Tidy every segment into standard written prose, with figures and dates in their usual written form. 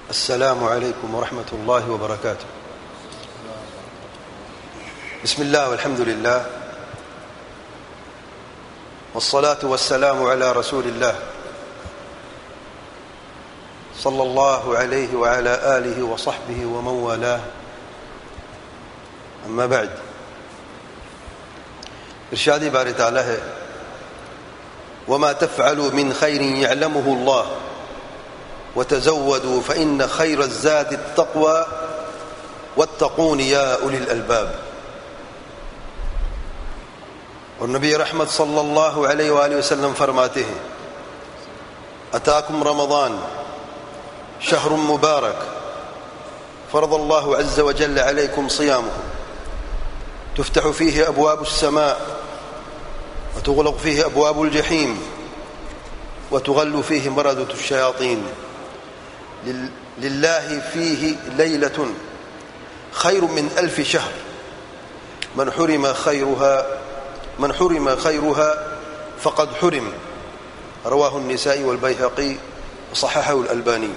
السلام عليكم ورحمة الله وبركاته. بسم الله والحمد لله والصلاة والسلام على رسول الله صلى الله عليه وعلى آله وصحبه ومن والاه. أما بعد، ارشادی باری تعالی ہے وما تفعلوا من خير يعلمه الله وتزودوا فإن خير الزاد التقوى واتقون يا أولي الألباب. اور نبی رحمت صلی اللہ علیہ وآلہ وسلم فرماتے ہیں اتاکم رمضان شہر مبارک فرض اللہ عز وجل علیکم صیامه تفتح فيه أبواب السماء وتغلق فيه أبواب الجحيم وتغل فيه مردة الشياطين لله فيه ليلة خير من 1000 شهر من حرم خيرها فقد حرم. رواه النسائي والبيهقي وصححه الألباني.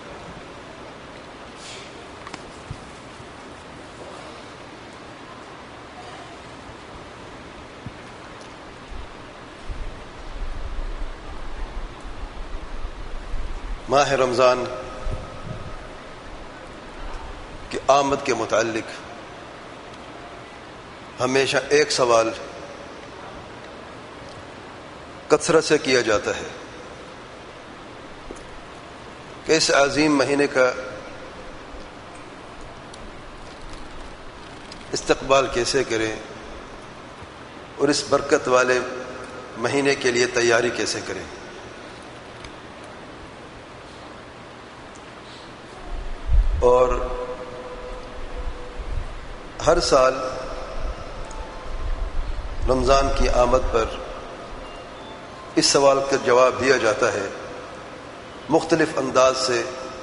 ماہ رمضان کی آمد کے متعلق ہمیشہ ایک سوال کثرت سے کیا جاتا ہے کہ اس عظیم مہینے کا استقبال کیسے کریں اور اس برکت والے مہینے کے لیے تیاری کیسے کریں. اور ہر سال رمضان کی آمد پر اس سوال کا جواب دیا جاتا ہے. مختلف انداز سے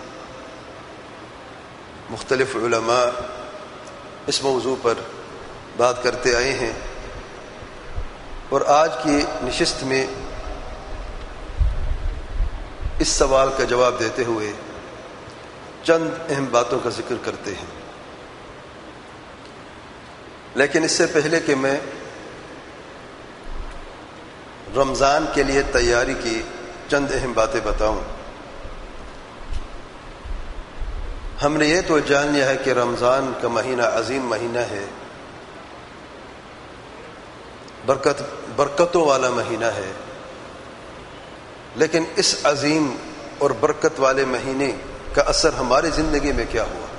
مختلف علماء اس موضوع پر بات کرتے آئے ہیں اور آج کی نشست میں اس سوال کا جواب دیتے ہوئے چند اہم باتوں کا ذکر کرتے ہیں. لیکن اس سے پہلے کہ میں رمضان کے لیے تیاری کی چند اہم باتیں بتاؤں، ہم نے یہ تو جان لیا ہے کہ رمضان کا مہینہ عظیم مہینہ ہے، برکتوں والا مہینہ ہے. لیکن اس عظیم اور برکت والے مہینے کا اثر ہماری زندگی میں کیا ہوا؟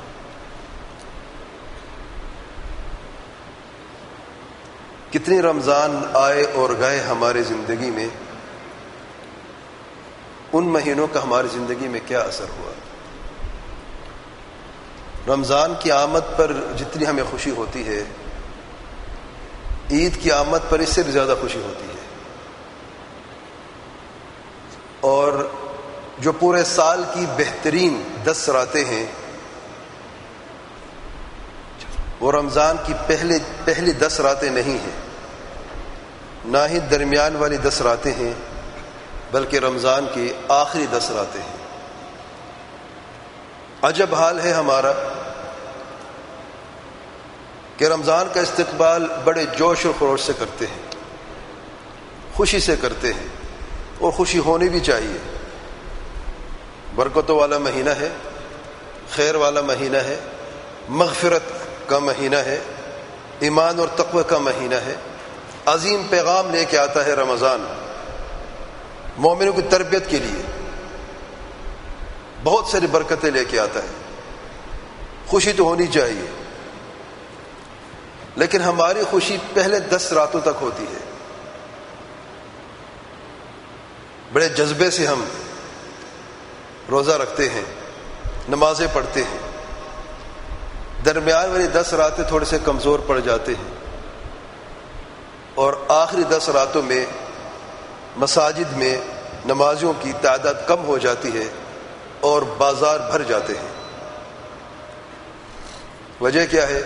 کتنی رمضان آئے اور گئے ہماری زندگی میں، ان مہینوں کا ہماری زندگی میں کیا اثر ہوا؟ رمضان کی آمد پر جتنی ہمیں خوشی ہوتی ہے، عید کی آمد پر اس سے بھی زیادہ خوشی ہوتی ہے. اور جو پورے سال کی بہترین 10 راتیں ہیں وہ رمضان کی پہلی 10 راتیں نہیں ہیں، نہ ہی درمیان والی 10 راتیں ہیں، بلکہ رمضان کی آخری 10 راتیں ہیں. عجب حال ہے ہمارا کہ رمضان کا استقبال بڑے جوش و خروش سے کرتے ہیں، خوشی سے کرتے ہیں، اور خوشی ہونی بھی چاہیے. برکتوں والا مہینہ ہے، خیر والا مہینہ ہے، مغفرت کا مہینہ ہے، ایمان اور تقوی کا مہینہ ہے. عظیم پیغام لے کے آتا ہے رمضان مومنوں کی تربیت کے لیے، بہت ساری برکتیں لے کے آتا ہے. خوشی تو ہونی چاہیے، لیکن ہماری خوشی پہلے 10 راتوں تک ہوتی ہے. بڑے جذبے سے ہم روزہ رکھتے ہیں، نمازیں پڑھتے ہیں. درمیان والی 10 راتیں تھوڑے سے کمزور پڑ جاتے ہیں، اور آخری 10 راتوں میں مساجد میں نمازیوں کی تعداد کم ہو جاتی ہے اور بازار بھر جاتے ہیں. وجہ کیا ہے؟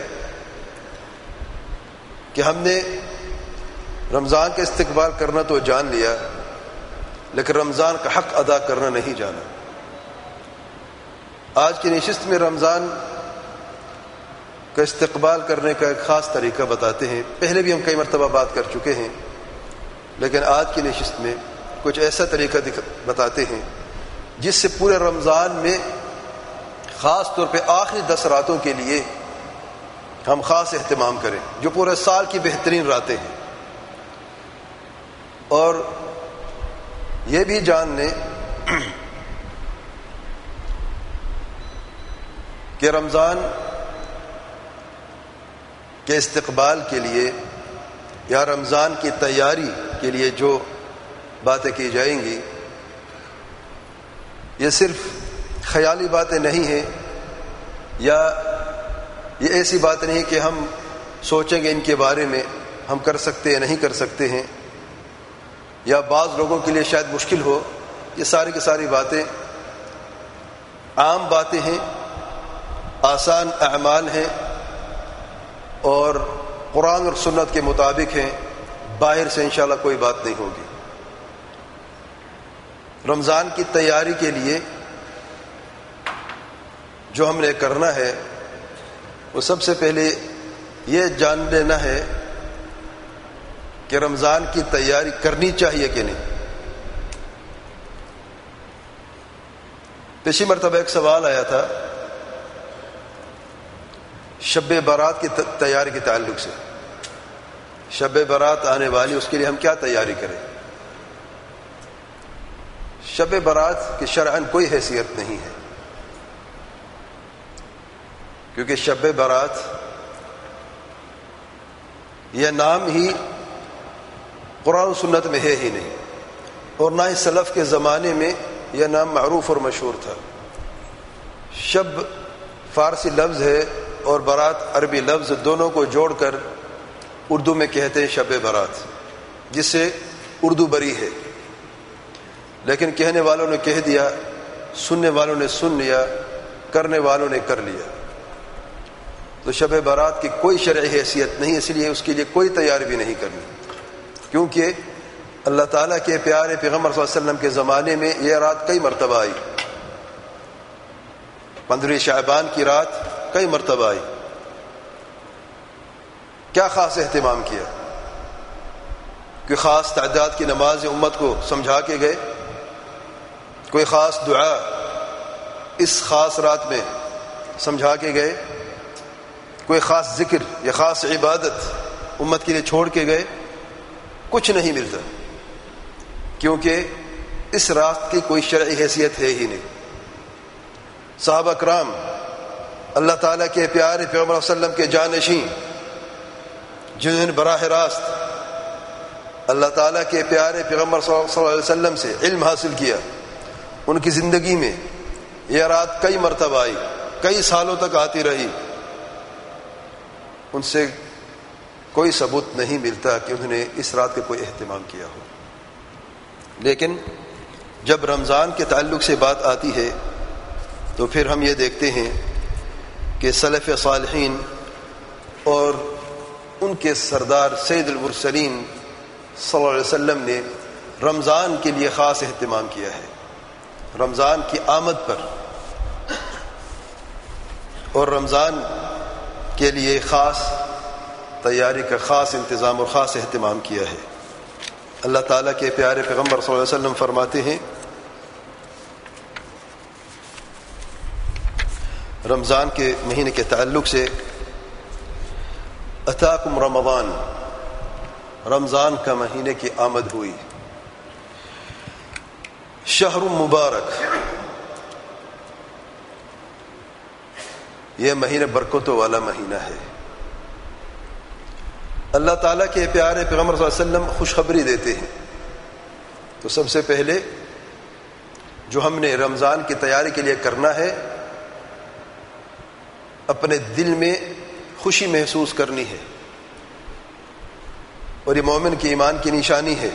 کہ ہم نے رمضان کا استقبال کرنا تو جان لیا، لیکن رمضان کا حق ادا کرنا نہیں جانا. آج کی نشست میں رمضان کا استقبال کرنے کا ایک خاص طریقہ بتاتے ہیں. پہلے بھی ہم کئی مرتبہ بات کر چکے ہیں، لیکن آج کی نشست میں کچھ ایسا طریقہ بتاتے ہیں جس سے پورے رمضان میں خاص طور پہ آخری 10 راتوں کے لیے ہم خاص اہتمام کریں، جو پورے سال کی بہترین راتیں ہیں. اور یہ بھی جان لیں کہ رمضان کے استقبال کے لیے یا رمضان کی تیاری کے لیے جو باتیں کی جائیں گی، یہ صرف خیالی باتیں نہیں ہیں، یا یہ ایسی بات نہیں کہ ہم سوچیں گے ان کے بارے میں ہم کر سکتے یا نہیں کر سکتے ہیں، یا بعض لوگوں کے لیے شاید مشکل ہو. یہ ساری کی ساری باتیں عام باتیں ہیں، آسان اعمال ہیں، اور قرآن اور سنت کے مطابق ہیں. باہر سے انشاءاللہ کوئی بات نہیں ہوگی. رمضان کی تیاری کے لیے جو ہم نے کرنا ہے وہ سب سے پہلے یہ جان لینا ہے کہ رمضان کی تیاری کرنی چاہیے کہ نہیں. پچھلی مرتبہ ایک سوال آیا تھا شب برات کی تیاری کے تعلق سے. شب برات آنے والی، اس کے لیے ہم کیا تیاری کریں؟ شب برات کی شرعاً کوئی حیثیت نہیں ہے، کیونکہ شب برات یہ نام ہی قرآن و سنت میں ہے ہی نہیں، اور نہ ہی سلف کے زمانے میں یہ نام معروف اور مشہور تھا. شب فارسی لفظ ہے اور برات عربی لفظ، دونوں کو جوڑ کر اردو میں کہتے ہیں شب برات، جس سے اردو بری ہے. لیکن کہنے والوں نے کہہ دیا، سننے والوں نے سن لیا، کرنے والوں نے کر لیا. تو شب برات کی کوئی شرعی حیثیت نہیں، اس لیے اس کے لیے کوئی تیاری بھی نہیں کرنی، کیونکہ اللہ تعالیٰ کے پیارے پیغمبر صلی اللہ علیہ وسلم کے زمانے میں یہ رات کئی مرتبہ آئی. 15 شعبان کی رات کئی مرتبہ آئی. کیا خاص اہتمام کیا؟ کہ خاص تعداد کی نماز امت کو سمجھا کے گئے، کوئی خاص دعا اس خاص رات میں سمجھا کے گئے، کوئی خاص ذکر یا خاص عبادت امت کے لیے چھوڑ کے گئے؟ کچھ نہیں ملتا، کیونکہ اس رات کی کوئی شرعی حیثیت ہے ہی نہیں. صحابہ کرام اللہ تعالیٰ کے پیارے پیغمبر صلی اللہ علیہ وسلم کے جانشین، جنہوں نے براہ راست اللہ تعالیٰ کے پیارے پیغمبر صلی اللہ علیہ وسلم سے علم حاصل کیا، ان کی زندگی میں یہ رات کئی مرتبہ آئی، کئی سالوں تک آتی رہی. ان سے کوئی ثبوت نہیں ملتا کہ انہوں نے اس رات کا کوئی اہتمام کیا ہو. لیکن جب رمضان کے تعلق سے بات آتی ہے تو پھر ہم یہ دیکھتے ہیں کہ سلف صالحین اور ان کے سردار سید المرسلین صلی اللہ علیہ وسلم نے رمضان کے لیے خاص اہتمام کیا ہے. رمضان کی آمد پر اور رمضان کے لیے خاص تیاری کا خاص انتظام اور خاص اہتمام کیا ہے. اللہ تعالیٰ کے پیارے پیغمبر صلی اللہ علیہ وسلم فرماتے ہیں رمضان کے مہینے کے تعلق سے، اتاکم رمضان، رمضان کا مہینے کی آمد ہوئی. شہر مبارک، یہ مہینہ برکتوں والا مہینہ ہے. اللہ تعالیٰ کے پیارے پیغمبر صلی اللہ علیہ وسلم خوشخبری دیتے ہیں. تو سب سے پہلے جو ہم نے رمضان کی تیاری کے لیے کرنا ہے، اپنے دل میں خوشی محسوس کرنی ہے، اور یہ مومن کے ایمان کی نشانی ہے.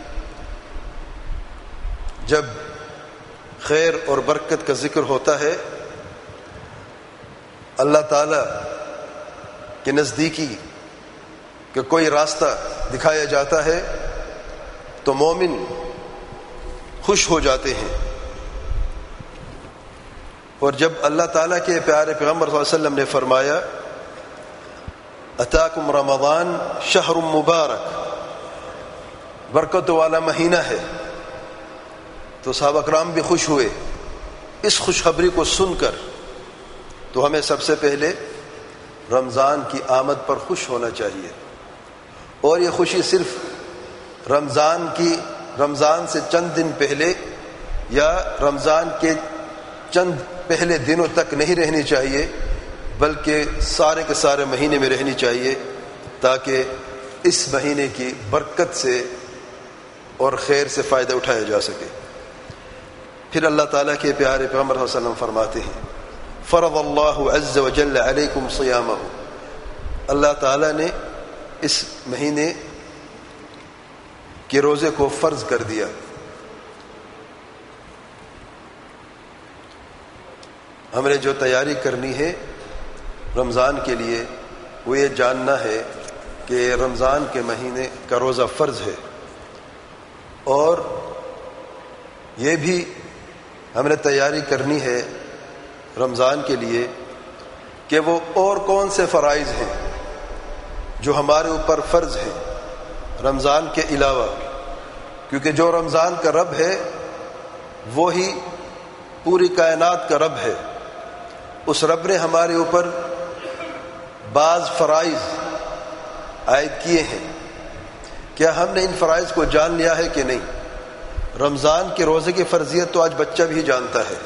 جب خیر اور برکت کا ذکر ہوتا ہے، اللہ تعالیٰ کے نزدیکی کہ کوئی راستہ دکھایا جاتا ہے تو مومن خوش ہو جاتے ہیں. اور جب اللہ تعالیٰ کے پیارے پیغمبر صلی اللہ علیہ وسلم نے فرمایا اتاکم رمضان شہر مبارک، برکت والا مہینہ ہے، تو صحابہ کرام بھی خوش ہوئے اس خوشخبری کو سن کر۔ تو ہمیں سب سے پہلے رمضان کی آمد پر خوش ہونا چاہیے، اور یہ خوشی صرف رمضان سے چند دن پہلے یا رمضان کے چند پہلے دنوں تک نہیں رہنی چاہیے، بلکہ سارے کے سارے مہینے میں رہنی چاہیے، تاکہ اس مہینے کی برکت سے اور خیر سے فائدہ اٹھایا جا سکے۔ پھر اللہ تعالیٰ کے پیارے پیغمبر صلی اللہ علیہ وسلم فرماتے ہیں فرض اللہ عز وجل علیکم صیامہ، اللہ تعالیٰ نے اس مہینے کے روزے کو فرض کر دیا۔ ہم نے جو تیاری کرنی ہے رمضان کے لیے وہ یہ جاننا ہے کہ رمضان کے مہینے کا روزہ فرض ہے، اور یہ بھی ہم نے تیاری کرنی ہے رمضان کے لیے کہ وہ اور کون سے فرائض ہیں جو ہمارے اوپر فرض ہیں رمضان کے علاوہ، کیونکہ جو رمضان کا رب ہے وہی پوری کائنات کا رب ہے۔ اس رب نے ہمارے اوپر بعض فرائض عائد کیے ہیں، کیا ہم نے ان فرائض کو جان لیا ہے کہ نہیں؟ رمضان کے روزے کی فرضیت تو آج بچہ بھی جانتا ہے۔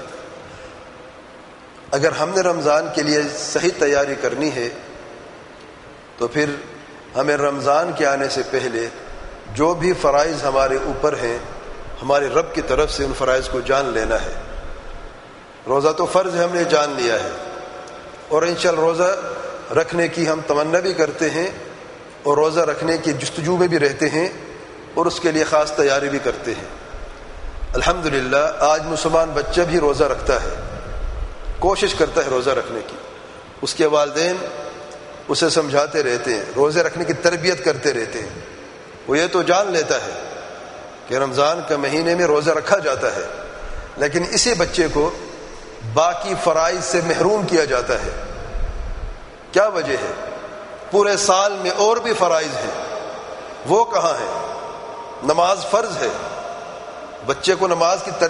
اگر ہم نے رمضان کے لیے صحیح تیاری کرنی ہے تو پھر ہمیں رمضان کے آنے سے پہلے جو بھی فرائض ہمارے اوپر ہیں ہمارے رب کی طرف سے ان فرائض کو جان لینا ہے۔ روزہ تو فرض ہے، ہم نے جان لیا ہے، اور انشاءاللہ روزہ رکھنے کی ہم تمنا بھی کرتے ہیں، اور روزہ رکھنے کی جستجو میں بھی رہتے ہیں، اور اس کے لیے خاص تیاری بھی کرتے ہیں۔ الحمدللہ آج مسلمان بچہ بھی روزہ رکھتا ہے، کوشش کرتا ہے روزہ رکھنے کی، اس کے والدین اسے سمجھاتے رہتے ہیں، روزے رکھنے کی تربیت کرتے رہتے ہیں۔ وہ یہ تو جان لیتا ہے کہ رمضان کے مہینے میں روزہ رکھا جاتا ہے، لیکن اسی بچے کو باقی فرائض سے محروم کیا جاتا ہے۔ کیا وجہ ہے؟ پورے سال میں اور بھی فرائض ہیں، وہ کہاں ہیں؟ نماز فرض ہے، بچے کو نماز کی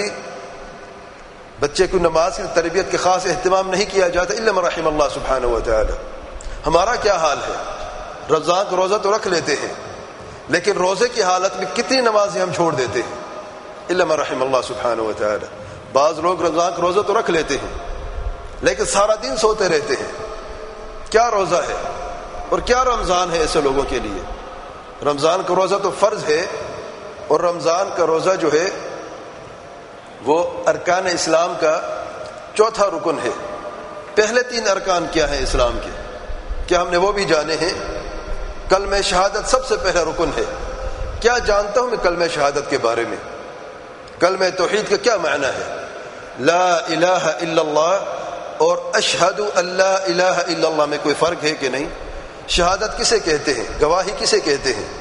تربیت کے خاص اہتمام نہیں کیا جاتا الا من رحم اللہ سبحانہ و تعالی۔ ہمارا کیا حال ہے؟ رمضان کا روزہ تو رکھ لیتے ہیں، لیکن روزے کی حالت میں کتنی نمازیں ہم چھوڑ دیتے ہیں الا من رحم اللہ سبحانہ و تعالی۔ بعض لوگ رمضان کا روزہ تو رکھ لیتے ہیں لیکن سارا دن سوتے رہتے ہیں۔ کیا روزہ ہے اور کیا رمضان ہے ایسے لوگوں کے لیے؟ رمضان کا روزہ تو فرض ہے، اور رمضان کا روزہ جو ہے وہ ارکان اسلام کا چوتھا رکن ہے۔ پہلے 3 ارکان کیا ہیں اسلام کے؟ کیا ہم نے وہ بھی جانے ہیں؟ کلمہ شہادت سب سے پہلا رکن ہے۔ کیا جانتا ہوں میں کلمہ شہادت کے بارے میں؟ کلمہ توحید کا کیا معنی ہے؟ لا الہ الا اللہ اور اشہد ان لا الہ الا اللہ میں کوئی فرق ہے کہ نہیں؟ شہادت کسے کہتے ہیں؟ گواہی کسے کہتے ہیں؟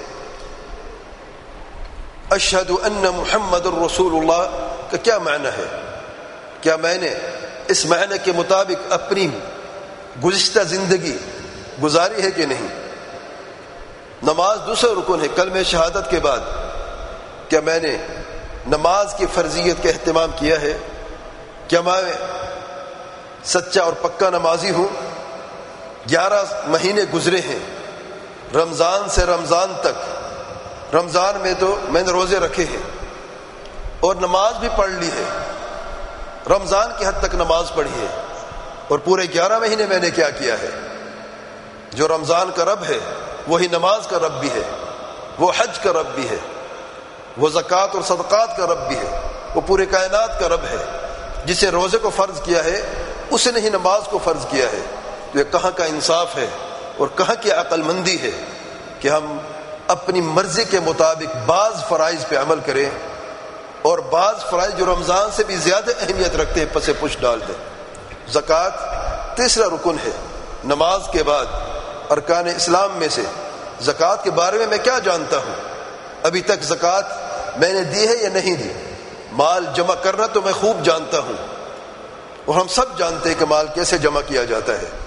اشہد ان محمد الرسول اللہ کا کیا معنی ہے؟ کیا میں نے اس معنی کے مطابق اپنی گزشتہ زندگی گزاری ہے کہ نہیں؟ نماز دوسرا رکن ہے کلمہ شہادت کے بعد۔ کیا میں نے نماز کی فرضیت کا اہتمام کیا ہے؟ کیا میں سچا اور پکا نمازی ہوں؟ 11 مہینے گزرے ہیں رمضان سے رمضان تک، رمضان میں تو میں نے روزے رکھے ہیں اور نماز بھی پڑھ لی ہے، رمضان کی حد تک نماز پڑھی ہے، اور پورے 11 مہینے میں نے کیا کیا ہے؟ جو رمضان کا رب ہے وہی نماز کا رب بھی ہے، وہ حج کا رب بھی ہے، وہ زکوٰۃ اور صدقات کا رب بھی ہے، وہ پورے کائنات کا رب ہے۔ جسے روزے کو فرض کیا ہے اس نے ہی نماز کو فرض کیا ہے۔ تو یہ کہاں کا انصاف ہے اور کہاں کی عقل مندی ہے کہ ہم اپنی مرضی کے مطابق بعض فرائض پہ عمل کریں اور بعض فرائض جو رمضان سے بھی زیادہ اہمیت رکھتے ہیں پسے پش ڈال دیں۔ زکوٰۃ تیسرا رکن ہے نماز کے بعد ارکان اسلام میں سے۔ زکوٰۃ کے بارے میں میں کیا جانتا ہوں؟ ابھی تک زکوٰۃ میں نے دی ہے یا نہیں دی؟ مال جمع کرنا تو میں خوب جانتا ہوں، اور ہم سب جانتے ہیں کہ مال کیسے جمع کیا جاتا ہے،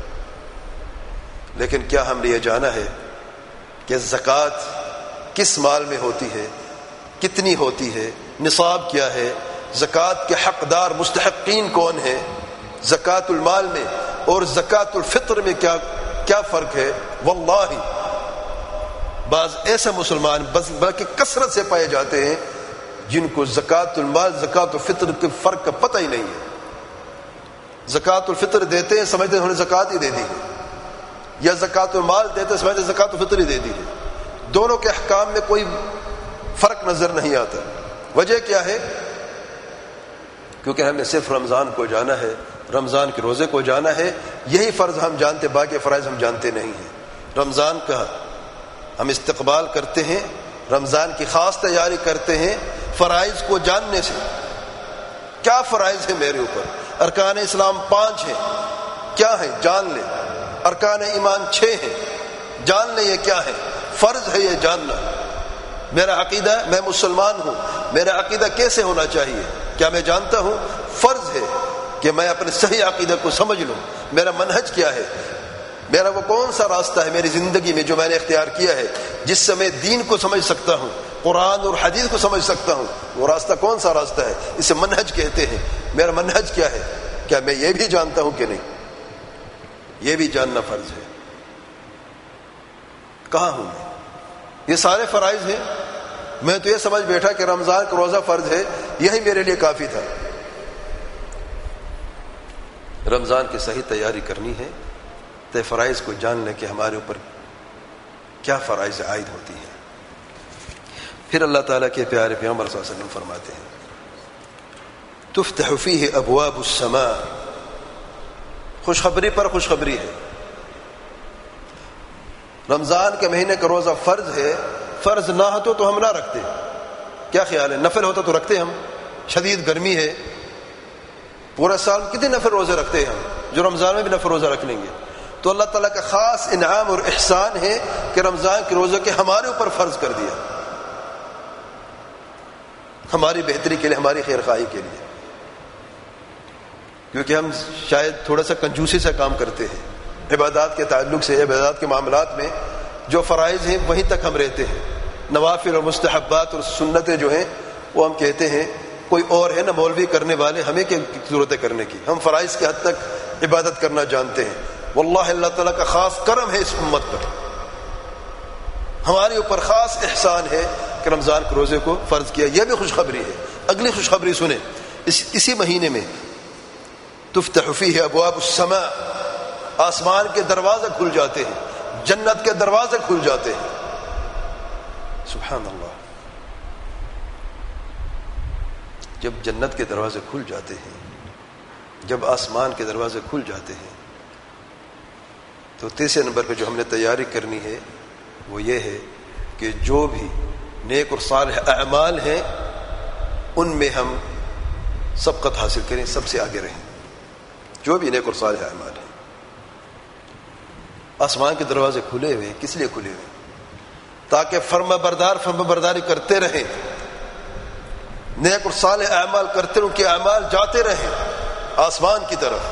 لیکن کیا ہم نے یہ جانا ہے کہ زکوٰۃ کس مال میں ہوتی ہے، کتنی ہوتی ہے، نصاب کیا ہے، زکوٰۃ کے حقدار مستحقین کون ہیں، زکوٰۃ المال میں اور زکوٰۃ الفطر میں کیا فرق ہے؟ واللہ بعض ایسے مسلمان بلکہ کثرت سے پائے جاتے ہیں جن کو زکوٰۃ المال زکوٰۃ الفطر کے فرق کا پتہ ہی نہیں ہے۔ زکوٰۃ الفطر دیتے ہیں سمجھتے ہیں انہوں نے زکوٰۃ ہی دے دی ہے، یا زکوٰۃ المال دیتے ہیں سمجھتے ہیں زکوٰۃ الفطر ہی دے دی ہے، دونوں کے احکام میں کوئی فرق نظر نہیں آتا۔ وجہ کیا ہے؟ کیونکہ ہم نے صرف رمضان کو جانا ہے، رمضان کے روزے کو جانا ہے، یہی فرض ہم جانتے، باقی فرائض ہم جانتے نہیں ہیں۔ رمضان کا ہم استقبال کرتے ہیں، رمضان کی خاص تیاری کرتے ہیں فرائض کو جاننے سے۔ کیا فرائض ہے میرے اوپر؟ ارکان اسلام 5 ہیں، کیا ہے جان لیں۔ ارکان ایمان 6 ہیں، جان لیں یہ کیا ہے۔ فرض ہے یہ جاننا۔ میرا عقیدہ، میں مسلمان ہوں، میرا عقیدہ کیسے ہونا چاہیے؟ کیا میں جانتا ہوں؟ فرض ہے کہ میں اپنے صحیح عقیدہ کو سمجھ لوں۔ میرا منہج کیا ہے؟ میرا وہ کون سا راستہ ہے میری زندگی میں جو میں نے اختیار کیا ہے جس سے میں دین کو سمجھ سکتا ہوں، قرآن اور حدیث کو سمجھ سکتا ہوں؟ وہ راستہ کون سا راستہ ہے؟ اسے منہج کہتے ہیں۔ میرا منہج کیا ہے؟ کیا میں یہ بھی جانتا ہوں کہ نہیں؟ یہ بھی جاننا فرض ہے۔ کہاں ہوں میں؟ یہ سارے فرائض ہیں، میں تو یہ سمجھ بیٹھا کہ رمضان کا روزہ فرض ہے، یہی میرے لیے کافی تھا۔ رمضان کی صحیح تیاری کرنی ہے تو فرائض کو جان لیں کہ ہمارے اوپر کیا فرائض عائد ہوتی ہیں۔ پھر اللہ تعالیٰ کے پیارے پیغمبر صلی اللہ علیہ وسلم فرماتے ہیں تفتح فیہ ابواب السماء، خوشخبری پر خوشخبری ہے۔ رمضان کے مہینے کا روزہ فرض ہے، فرض نہ ہو تو ہم نہ رکھتے۔ کیا خیال ہے؟ نفل ہوتا تو رکھتے ہم، شدید گرمی ہے، پورا سال کتنے نفل روزے رکھتے ہیں ہم، جو رمضان میں بھی نفل روزہ رکھ لیں گے۔ تو اللہ تعالیٰ کا خاص انعام اور احسان ہے کہ رمضان کے روزے کے ہمارے اوپر فرض کر دیا، ہماری بہتری کے لیے، ہماری خیر خواہی کے لیے، کیونکہ ہم شاید تھوڑا سا کنجوسی سے کام کرتے ہیں عبادات کے تعلق سے، عبادات کے معاملات میں جو فرائض ہیں وہیں تک ہم رہتے ہیں، نوافل اور مستحبات اور سنتیں جو ہیں وہ ہم کہتے ہیں کوئی اور ہے نا مولوی کرنے والے، ہمیں کیا ضرورت ہے کرنے کی، ہم فرائض کے حد تک عبادت کرنا جانتے ہیں۔ واللہ اللہ تعالیٰ کا خاص کرم ہے اس امت پر، ہمارے اوپر خاص احسان ہے کہ رمضان کے روزے کو فرض کیا۔ یہ بھی خوشخبری ہے۔ اگلی خوشخبری سنیں، اسی مہینے میں تفتح فیہ ابواب السماء، آسمان کے دروازے کھل جاتے ہیں، جنت کے دروازے کھل جاتے ہیں۔ سبحان اللہ، جب جنت کے دروازے کھل جاتے ہیں، جب آسمان کے دروازے کھل جاتے ہیں، تو تیسرے نمبر پہ جو ہم نے تیاری کرنی ہے وہ یہ ہے کہ جو بھی نیک اور صالح اعمال ہیں ان میں ہم سبقت حاصل کریں، سب سے آگے رہیں۔ جو بھی نیک اور صالح اعمال ہیں، آسمان کے دروازے کھلے ہوئے، کس لیے کھلے ہوئے؟ تاکہ فرما برداری کرتے رہیں، نیک اور صالح اعمال کرتے رہیں، ان کے اعمال جاتے رہیں آسمان کی طرف۔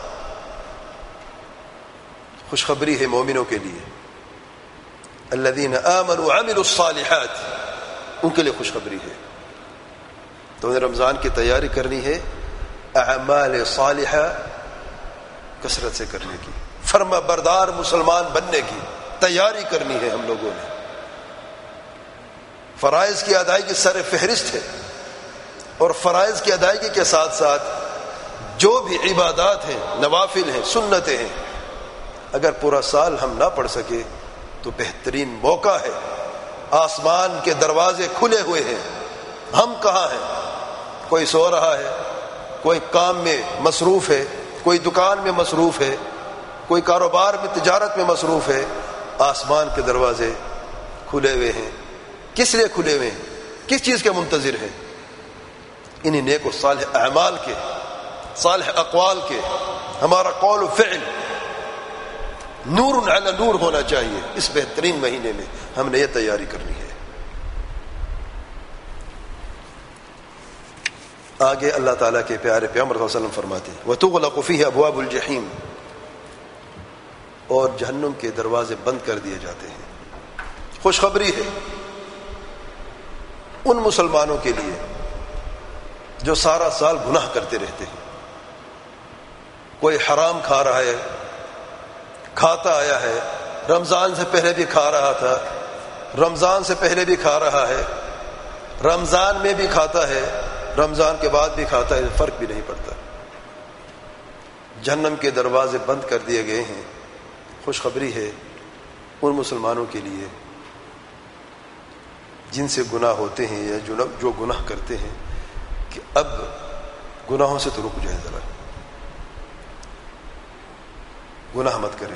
خوشخبری ہے مومنوں کے لیے، الذین آمنوا وعملوا الصالحات، ان کے لیے خوشخبری ہے۔ تو انہیں رمضان کی تیاری کرنی ہے، اعمال صالحہ کثرت سے کرنے کی، فرما بردار مسلمان بننے کی تیاری کرنی ہے ہم لوگوں نے۔ فرائض کی ادائیگی سر فہرست ہے، اور فرائض کی ادائیگی کے ساتھ ساتھ جو بھی عبادات ہیں، نوافل ہیں، سنتیں ہیں، اگر پورا سال ہم نہ پڑھ سکے تو بہترین موقع ہے، آسمان کے دروازے کھلے ہوئے ہیں، ہم کہاں ہیں؟ کوئی سو رہا ہے، کوئی کام میں مصروف ہے، کوئی دکان میں مصروف ہے، کوئی کاروبار میں، تجارت میں مصروف ہے، آسمان کے دروازے کھلے ہوئے ہیں۔ کس لیے کھلے ہوئے ہیں؟ کس چیز کے منتظر ہیں؟ انہی نیک اور صالح اعمال کے، صالح اقوال کے۔ ہمارا قول و فعل نور علی نور ہونا چاہیے۔ اس بہترین مہینے میں ہم نے یہ تیاری کرنی ہے۔ آگے اللہ تعالیٰ کے پیارے پیغمبر صلی اللہ علیہ وسلم فرماتے ہیں وَتُغْلَقُ فِيهِ أَبْوَابُ الْجَحِيمِ، اور جہنم کے دروازے بند کر دیے جاتے ہیں۔ خوشخبری ہے ان مسلمانوں کے لیے جو سارا سال گناہ کرتے رہتے ہیں، کوئی حرام کھا رہا ہے، کھاتا آیا ہے، رمضان سے پہلے بھی کھا رہا تھا، رمضان سے پہلے بھی کھا رہا ہے، رمضان میں بھی کھاتا ہے، رمضان کے بعد بھی کھاتا ہے، فرق بھی نہیں پڑتا۔ جہنم کے دروازے بند کر دیے گئے ہیں۔ خوشخبری ہے ان مسلمانوں کے لیے جن سے گناہ ہوتے ہیں یا جو گناہ کرتے ہیں کہ اب گناہوں سے تو رک جائیں، ذرا گناہ مت کریں۔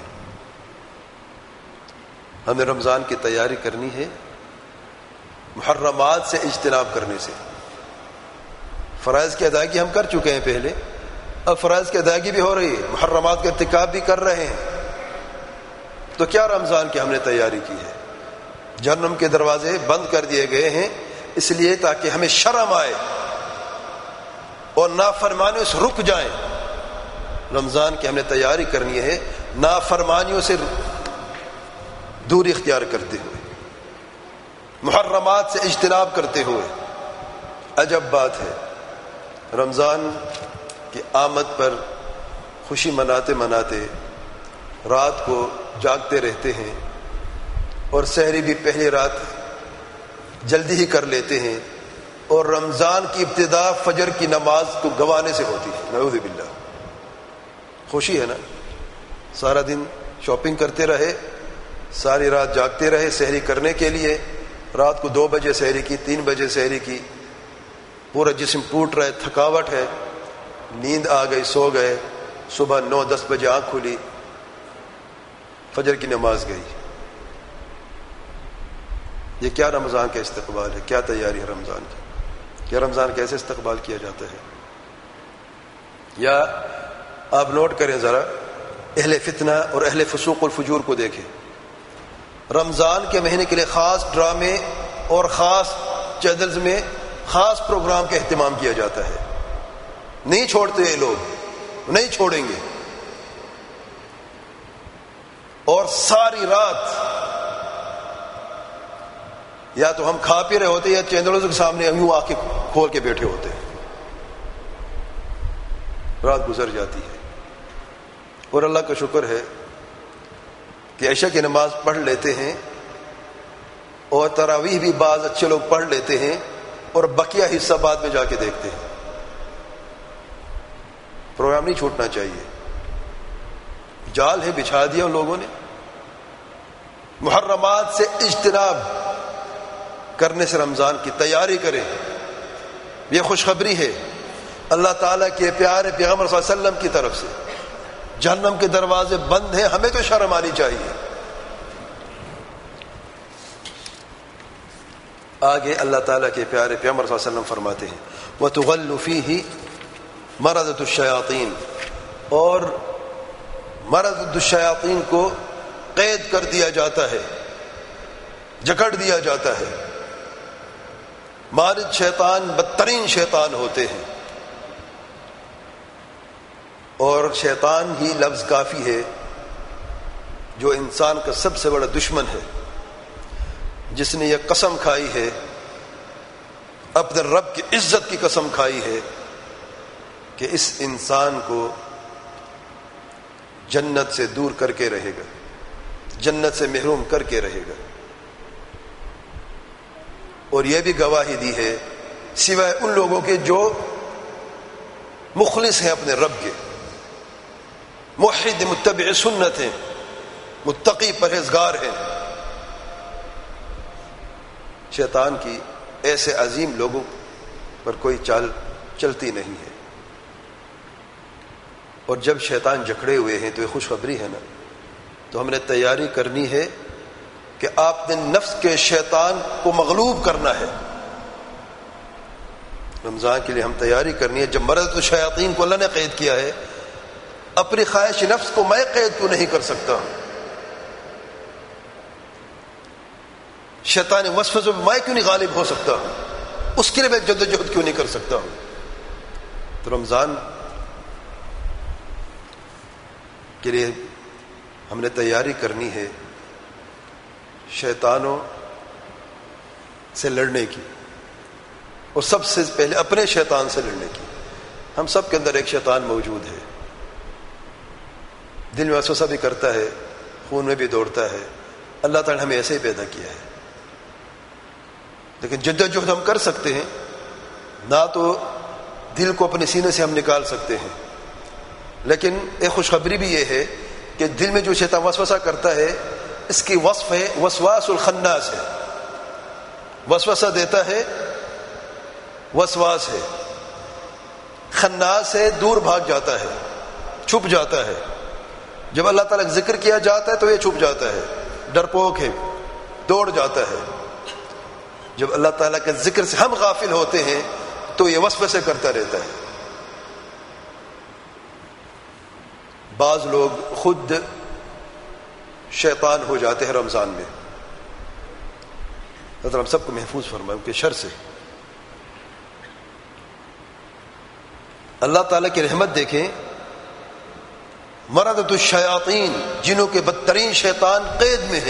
ہمیں رمضان کی تیاری کرنی ہے محرمات سے اجتناب کرنے سے۔ فرائض کی ادائیگی ہم کر چکے ہیں پہلے، اب فرائض کی ادائیگی بھی ہو رہی ہے، محرمات کا ارتکاب بھی کر رہے ہیں، تو کیا رمضان کی ہم نے تیاری کی ہے؟ جہنم کے دروازے بند کر دیے گئے ہیں اس لیے تاکہ ہمیں شرم آئے اور نافرمانیوں سے رک جائیں۔ رمضان کی ہم نے تیاری کرنی ہے نافرمانیوں سے دوری اختیار کرتے ہوئے، محرمات سے اجتناب کرتے ہوئے۔ عجب بات ہے، رمضان کی آمد پر خوشی مناتے مناتے رات کو جاگتے رہتے ہیں اور سحری بھی پہلی رات جلدی ہی کر لیتے ہیں، اور رمضان کی ابتدا فجر کی نماز کو گنوانے سے ہوتی ہے۔ نعوذ باللہ۔ خوشی ہے نا، سارا دن شاپنگ کرتے رہے، ساری رات جاگتے رہے سحری کرنے کے لیے، رات کو 2 بجے سحری کی، 3 بجے سحری کی، پورا جسم ٹوٹ رہا ہے، تھکاوٹ ہے، نیند آ گئی، سو گئے، صبح 9-10 بجے آنکھ کھلی، فجر کی نماز گئی۔ یہ کیا رمضان کا استقبال ہے؟ کیا تیاری ہے رمضان کی؟ کیا رمضان کیسے استقبال کیا جاتا ہے؟ یا آپ نوٹ کریں ذرا، اہل فتنہ اور اہل فسوق الفجور کو دیکھیں، رمضان کے مہینے کے لیے خاص ڈرامے اور خاص چینلز میں خاص پروگرام کا اہتمام کیا جاتا ہے۔ نہیں چھوڑتے یہ لوگ، نہیں چھوڑیں گے، اور ساری رات یا تو ہم کھا پی رہے ہوتے یا چینلوں کے سامنے ہم یوں آنکھیں کھول کے بیٹھے ہوتے ہیں، رات گزر جاتی ہے۔ اور اللہ کا شکر ہے کہ عشاء کی نماز پڑھ لیتے ہیں، اور تراویح بھی بعض اچھے لوگ پڑھ لیتے ہیں، اور بقیہ حصہ بعد میں جا کے دیکھتے ہیں۔ پروگرام نہیں چھوٹنا چاہیے۔ جال ہے بچھا دیا ان لوگوں نے۔ محرمات سے اجتناب کرنے سے رمضان کی تیاری کریں، یہ خوشخبری ہے اللہ تعالیٰ کے پیارے پیغمبر صلی اللہ علیہ وسلم کی طرف سے۔ جہنم کے دروازے بند ہیں، ہمیں تو شرم آنی چاہیے۔ آگے اللہ تعالیٰ کے پیارے پیغمبر صلی اللہ علیہ وسلم فرماتے ہیں وَتُغَلُّ فِيهِ مَرَدَةُ الشَّيَاطِينِ، اور مَرَدَةُ الشَّيَاطِينِ کو قید کر دیا جاتا ہے، جکڑ دیا جاتا ہے۔ مارد شیطان بدترین شیطان ہوتے ہیں، اور شیطان ہی لفظ کافی ہے جو انسان کا سب سے بڑا دشمن ہے، جس نے یہ قسم کھائی ہے، اپنے رب کی عزت کی قسم کھائی ہے کہ اس انسان کو جنت سے دور کر کے رہے گا، جنت سے محروم کر کے رہے گا۔ اور یہ بھی گواہی دی ہے سوائے ان لوگوں کے جو مخلص ہیں اپنے رب کے، موحد متبع سنت ہیں، متقی پرہیزگار ہیں۔ شیطان کی ایسے عظیم لوگوں پر کوئی چال چلتی نہیں ہے۔ اور جب شیطان جکڑے ہوئے ہیں تو یہ خوشخبری ہے نا، تو ہم نے تیاری کرنی ہے کہ آپ نے نفس کے شیطان کو مغلوب کرنا ہے۔ رمضان کے لیے ہم تیاری کرنی ہے۔ جب مرض الشیاطین کو اللہ نے قید کیا ہے، اپنی خواہش نفس کو میں قید کیوں نہیں کر سکتا ہوں؟ شیطان وسوسوں میں کیوں نہیں غالب ہو سکتا ہوں؟ اس کے لیے میں جدوجہد کیوں نہیں کر سکتا ہوں؟ تو رمضان کے لیے ہم نے تیاری کرنی ہے شیطانوں سے لڑنے کی، اور سب سے پہلے اپنے شیطان سے لڑنے کی۔ ہم سب کے اندر ایک شیطان موجود ہے، دل میں وسوسہ بھی کرتا ہے، خون میں بھی دوڑتا ہے۔ اللہ تعالی نے ہمیں ایسے ہی پیدا کیا ہے، لیکن جدوجہد ہم کر سکتے ہیں۔ نہ تو دل کو اپنے سینے سے ہم نکال سکتے ہیں، لیکن ایک خوشخبری بھی یہ ہے کہ دل میں جو شیطان وسوسہ کرتا ہے اس کی وصف ہے وسواس الخناس ہے، وسوسہ دیتا ہے، وسواس ہے، خناس ہے، دور بھاگ جاتا ہے، چھپ جاتا ہے۔ جب اللہ تعالیٰ کا ذکر کیا جاتا ہے تو یہ چھپ جاتا ہے، ڈرپوک ہے، دوڑ جاتا ہے۔ جب اللہ تعالیٰ کے ذکر سے ہم غافل ہوتے ہیں تو یہ وسوسے کرتا رہتا ہے۔ بعض لوگ خود شیطان ہو جاتے ہیں رمضان میں۔ ہم سب کو محفوظ فرمائے ان کے شر سے۔ اللہ تعالیٰ کی رحمت دیکھیں، مردۃ الشیاطین، جنوں کے بدترین شیطان قید میں ہے،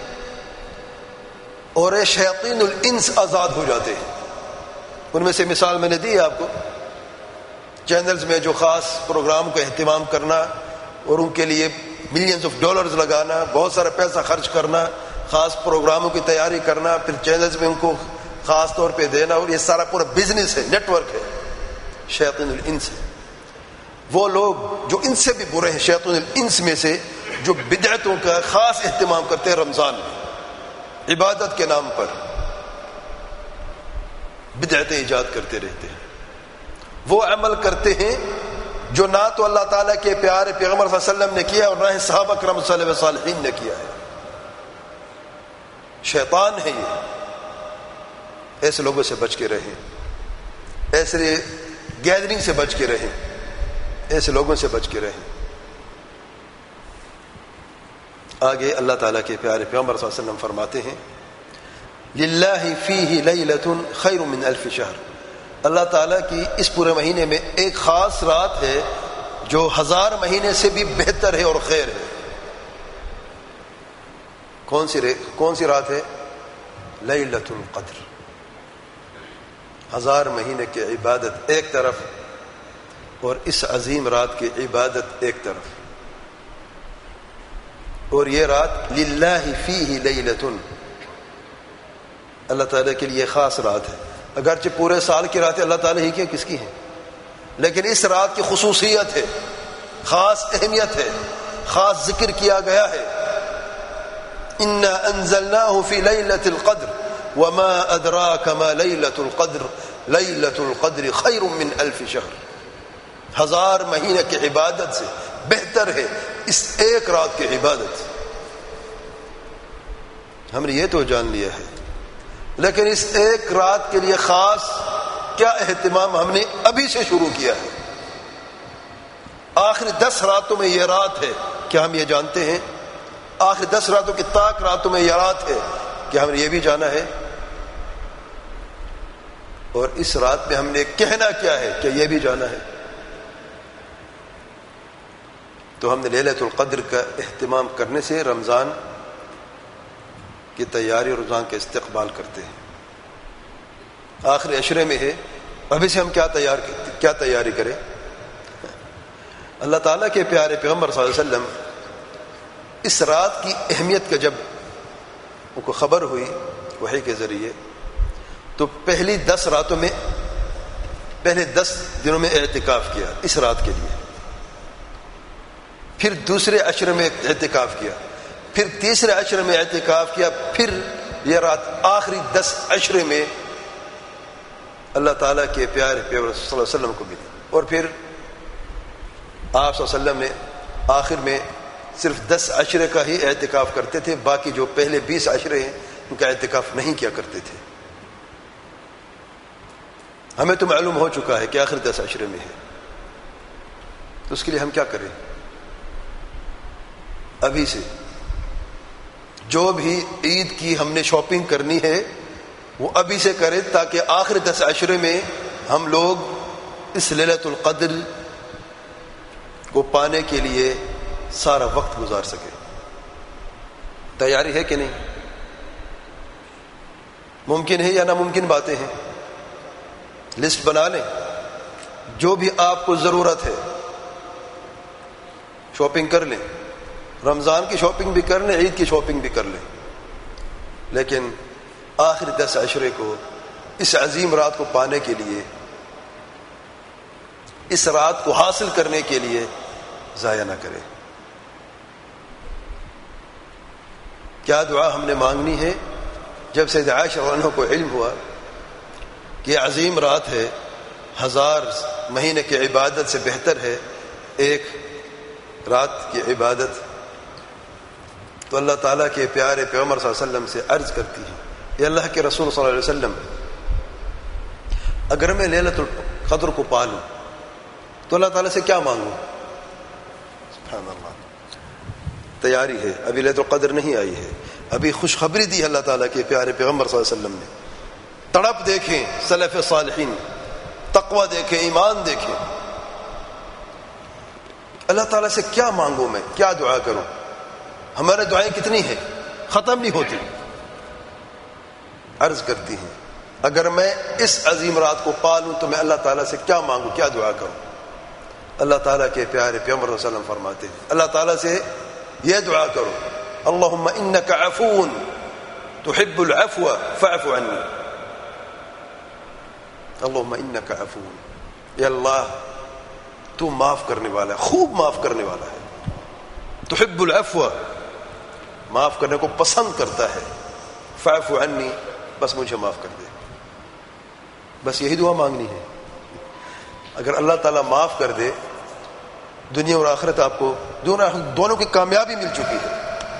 اور یہ شیاطین الانس آزاد ہو جاتے ہیں۔ ان میں سے مثال میں نے دی آپ کو، چینلز میں جو خاص پروگرام کو اہتمام کرنا اور ان کے لیے ملینز آف ڈالرز لگانا، بہت سارا پیسہ خرچ کرنا، خاص پروگراموں کی تیاری کرنا، پھر چینلز میں ان کو خاص طور پہ دینا، اور یہ سارا پورا بزنس ہے، نیٹ ورک ہے، شیاطین الانس ہے۔ وہ لوگ جو ان سے بھی برے ہیں شیاطین الانس میں سے، جو بدعتوں کا خاص اہتمام کرتے ہیں رمضان میں، عبادت کے نام پر بدعتیں ایجاد کرتے رہتے ہیں۔ وہ عمل کرتے ہیں جو نہ تو اللہ تعالیٰ کے پیارے پیغمبر صلی اللہ علیہ وسلم نے کیا اور نہ ہی صحابہ کرام صلی اللہ علیہ وسلم نے کیا ہے۔ شیطان ہے یہ۔ ایسے لوگوں سے بچ کے رہیں، ایسے گیدرنگ سے بچ کے رہیں، ایسے لوگوں سے بچ کے رہیں۔ آگے اللہ تعالیٰ کے پیارے پیغمبر صلی اللہ علیہ وسلم فرماتے ہیں، للہ فیہ لیلۃ خیر من الف شہر، اللہ تعالیٰ کی اس پورے مہینے میں ایک خاص رات ہے جو 1000 مہینے سے بھی بہتر ہے اور خیر ہے۔ کون سی رات ہے؟ لیلۃ القدر۔ 1000 مہینے کی عبادت ایک طرف اور اس عظیم رات کی عبادت ایک طرف، اور یہ رات للہ فیہ لیلۃ، اللہ تعالیٰ کے لیے خاص رات ہے۔ اگرچہ پورے سال کی راتیں اللہ تعالیٰ ہی کی کس کی ہیں، لیکن اس رات کی خصوصیت ہے، خاص اہمیت ہے، خاص ذکر کیا گیا ہے۔ انا انزلناہ فی لیلۃ القدر وما ادراک ما لیلۃ القدر لیلۃ القدر خیر من الف شہر۔ 1000 مہینے کی عبادت سے بہتر ہے اس ایک رات کی عبادت۔ ہم نے یہ تو جان لیا ہے، لیکن اس ایک رات کے لیے خاص کیا اہتمام ہم نے ابھی سے شروع کیا ہے۔ آخری 10 راتوں میں یہ رات ہے، کیا ہم یہ جانتے ہیں؟ آخری 10 راتوں کی طاق راتوں میں یہ رات ہے، کیا ہم نے یہ بھی جانا ہے؟ اور اس رات میں ہم نے کہنا کیا ہے، کہ یہ بھی جانا ہے؟ تو ہم نے لیلۃ القدر کا اہتمام کرنے سے رمضان کی تیاری اور رمضان کا استقبال کرتے ہیں۔ آخری عشرے میں ہے، ابھی سے ہم کیا تیاری کریں؟ اللہ تعالیٰ کے پیارے پیغمبر صلی اللہ علیہ وسلم اس رات کی اہمیت کا جب ان کو خبر ہوئی وحی کے ذریعے، تو پہلی 10 راتوں میں، پہلے 10 دنوں میں اعتکاف کیا اس رات کے لیے، پھر دوسرے عشرے میں اعتکاف کیا، پھر تیسرے عشرے میں اعتکاف کیا، پھر یہ رات آخری 10 عشرے میں اللہ تعالیٰ کے پیارے پیغمبر صلی اللہ علیہ وسلم کو ملی۔ اور پھر آپ صلی اللہ علیہ وسلم نے آخر میں صرف 10 عشرے کا ہی اعتکاف کرتے تھے، باقی جو پہلے 20 عشرے ہیں ان کا اعتکاف نہیں کیا کرتے تھے۔ ہمیں تو معلوم ہو چکا ہے کہ آخر 10 عشرے میں ہے، تو اس کے لیے ہم کیا کریں؟ ابھی سے جو بھی عید کی ہم نے شاپنگ کرنی ہے وہ ابھی سے کریں، تاکہ آخر 10 عشرے میں ہم لوگ اس لیلۃ القدر کو پانے کے لیے سارا وقت گزار سکے. تیاری ہے کہ نہیں؟ ممکن ہے یا ناممکن باتیں ہیں؟ لسٹ بنا لیں. جو بھی آپ کو ضرورت ہے شاپنگ کر لیں. رمضان کی شاپنگ بھی کر لیں, عید کی شاپنگ بھی کر لیں. لیکن آخر 10 عشرے کو, اس عظیم رات کو پانے کے لیے, اس رات کو حاصل کرنے کے لیے ضائع نہ کرے. کیا دعا ہم نے مانگنی ہے؟ جب سید عائشہ رضی اللہ عنہا کو علم ہوا کہ یہ عظیم رات ہے, 1000 مہینے کی عبادت سے بہتر ہے ایک رات کی عبادت, تو اللہ تعالیٰ کے پیارے پیغمبر صلی اللہ علیہ وسلم سے عرض کرتی ہے, اے اللہ کے رسول صلی اللہ علیہ وسلم, اگر میں لیلۃ القدر کو پا لوں تو اللہ تعالیٰ سے کیا مانگوں؟ سبحان اللہ. تیاری ہے, ابھی لیلۃ القدر نہیں آئی ہے, ابھی خوشخبری دی اللہ تعالیٰ کے پیارے پیغمبر صلی اللہ علیہ وسلم نے. تڑپ دیکھیں سلف صالحین, تقوی دیکھیں, ایمان دیکھیں. اللہ تعالیٰ سے کیا مانگوں, میں کیا دعا کروں؟ ہمارے دعائیں کتنی ہیں, ختم نہیں ہوتی. عرض کرتی ہیں اگر میں اس عظیم رات کو پا لوں تو میں اللہ تعالیٰ سے کیا مانگوں, کیا دعا کروں؟ اللہ تعالیٰ کے پیارے پیغمبر صلی اللہ علیہ وسلم فرماتے ہیں اللہ تعالیٰ سے یہ دعا کرو, اللہم انک عفو تحب العفو فاعف عنی. اللہم انک عفو, یا اللہ تو معاف کرنے والا ہے, خوب معاف کرنے والا ہے. تحب العفو, معاف کرنے کو پسند کرتا ہے. فاعف عنی, بس مجھے معاف کر دے. بس یہی دعا مانگنی ہے. اگر اللہ تعالیٰ معاف کر دے, دنیا اور آخرت آپ کو دونوں کی کامیابی مل چکی ہے.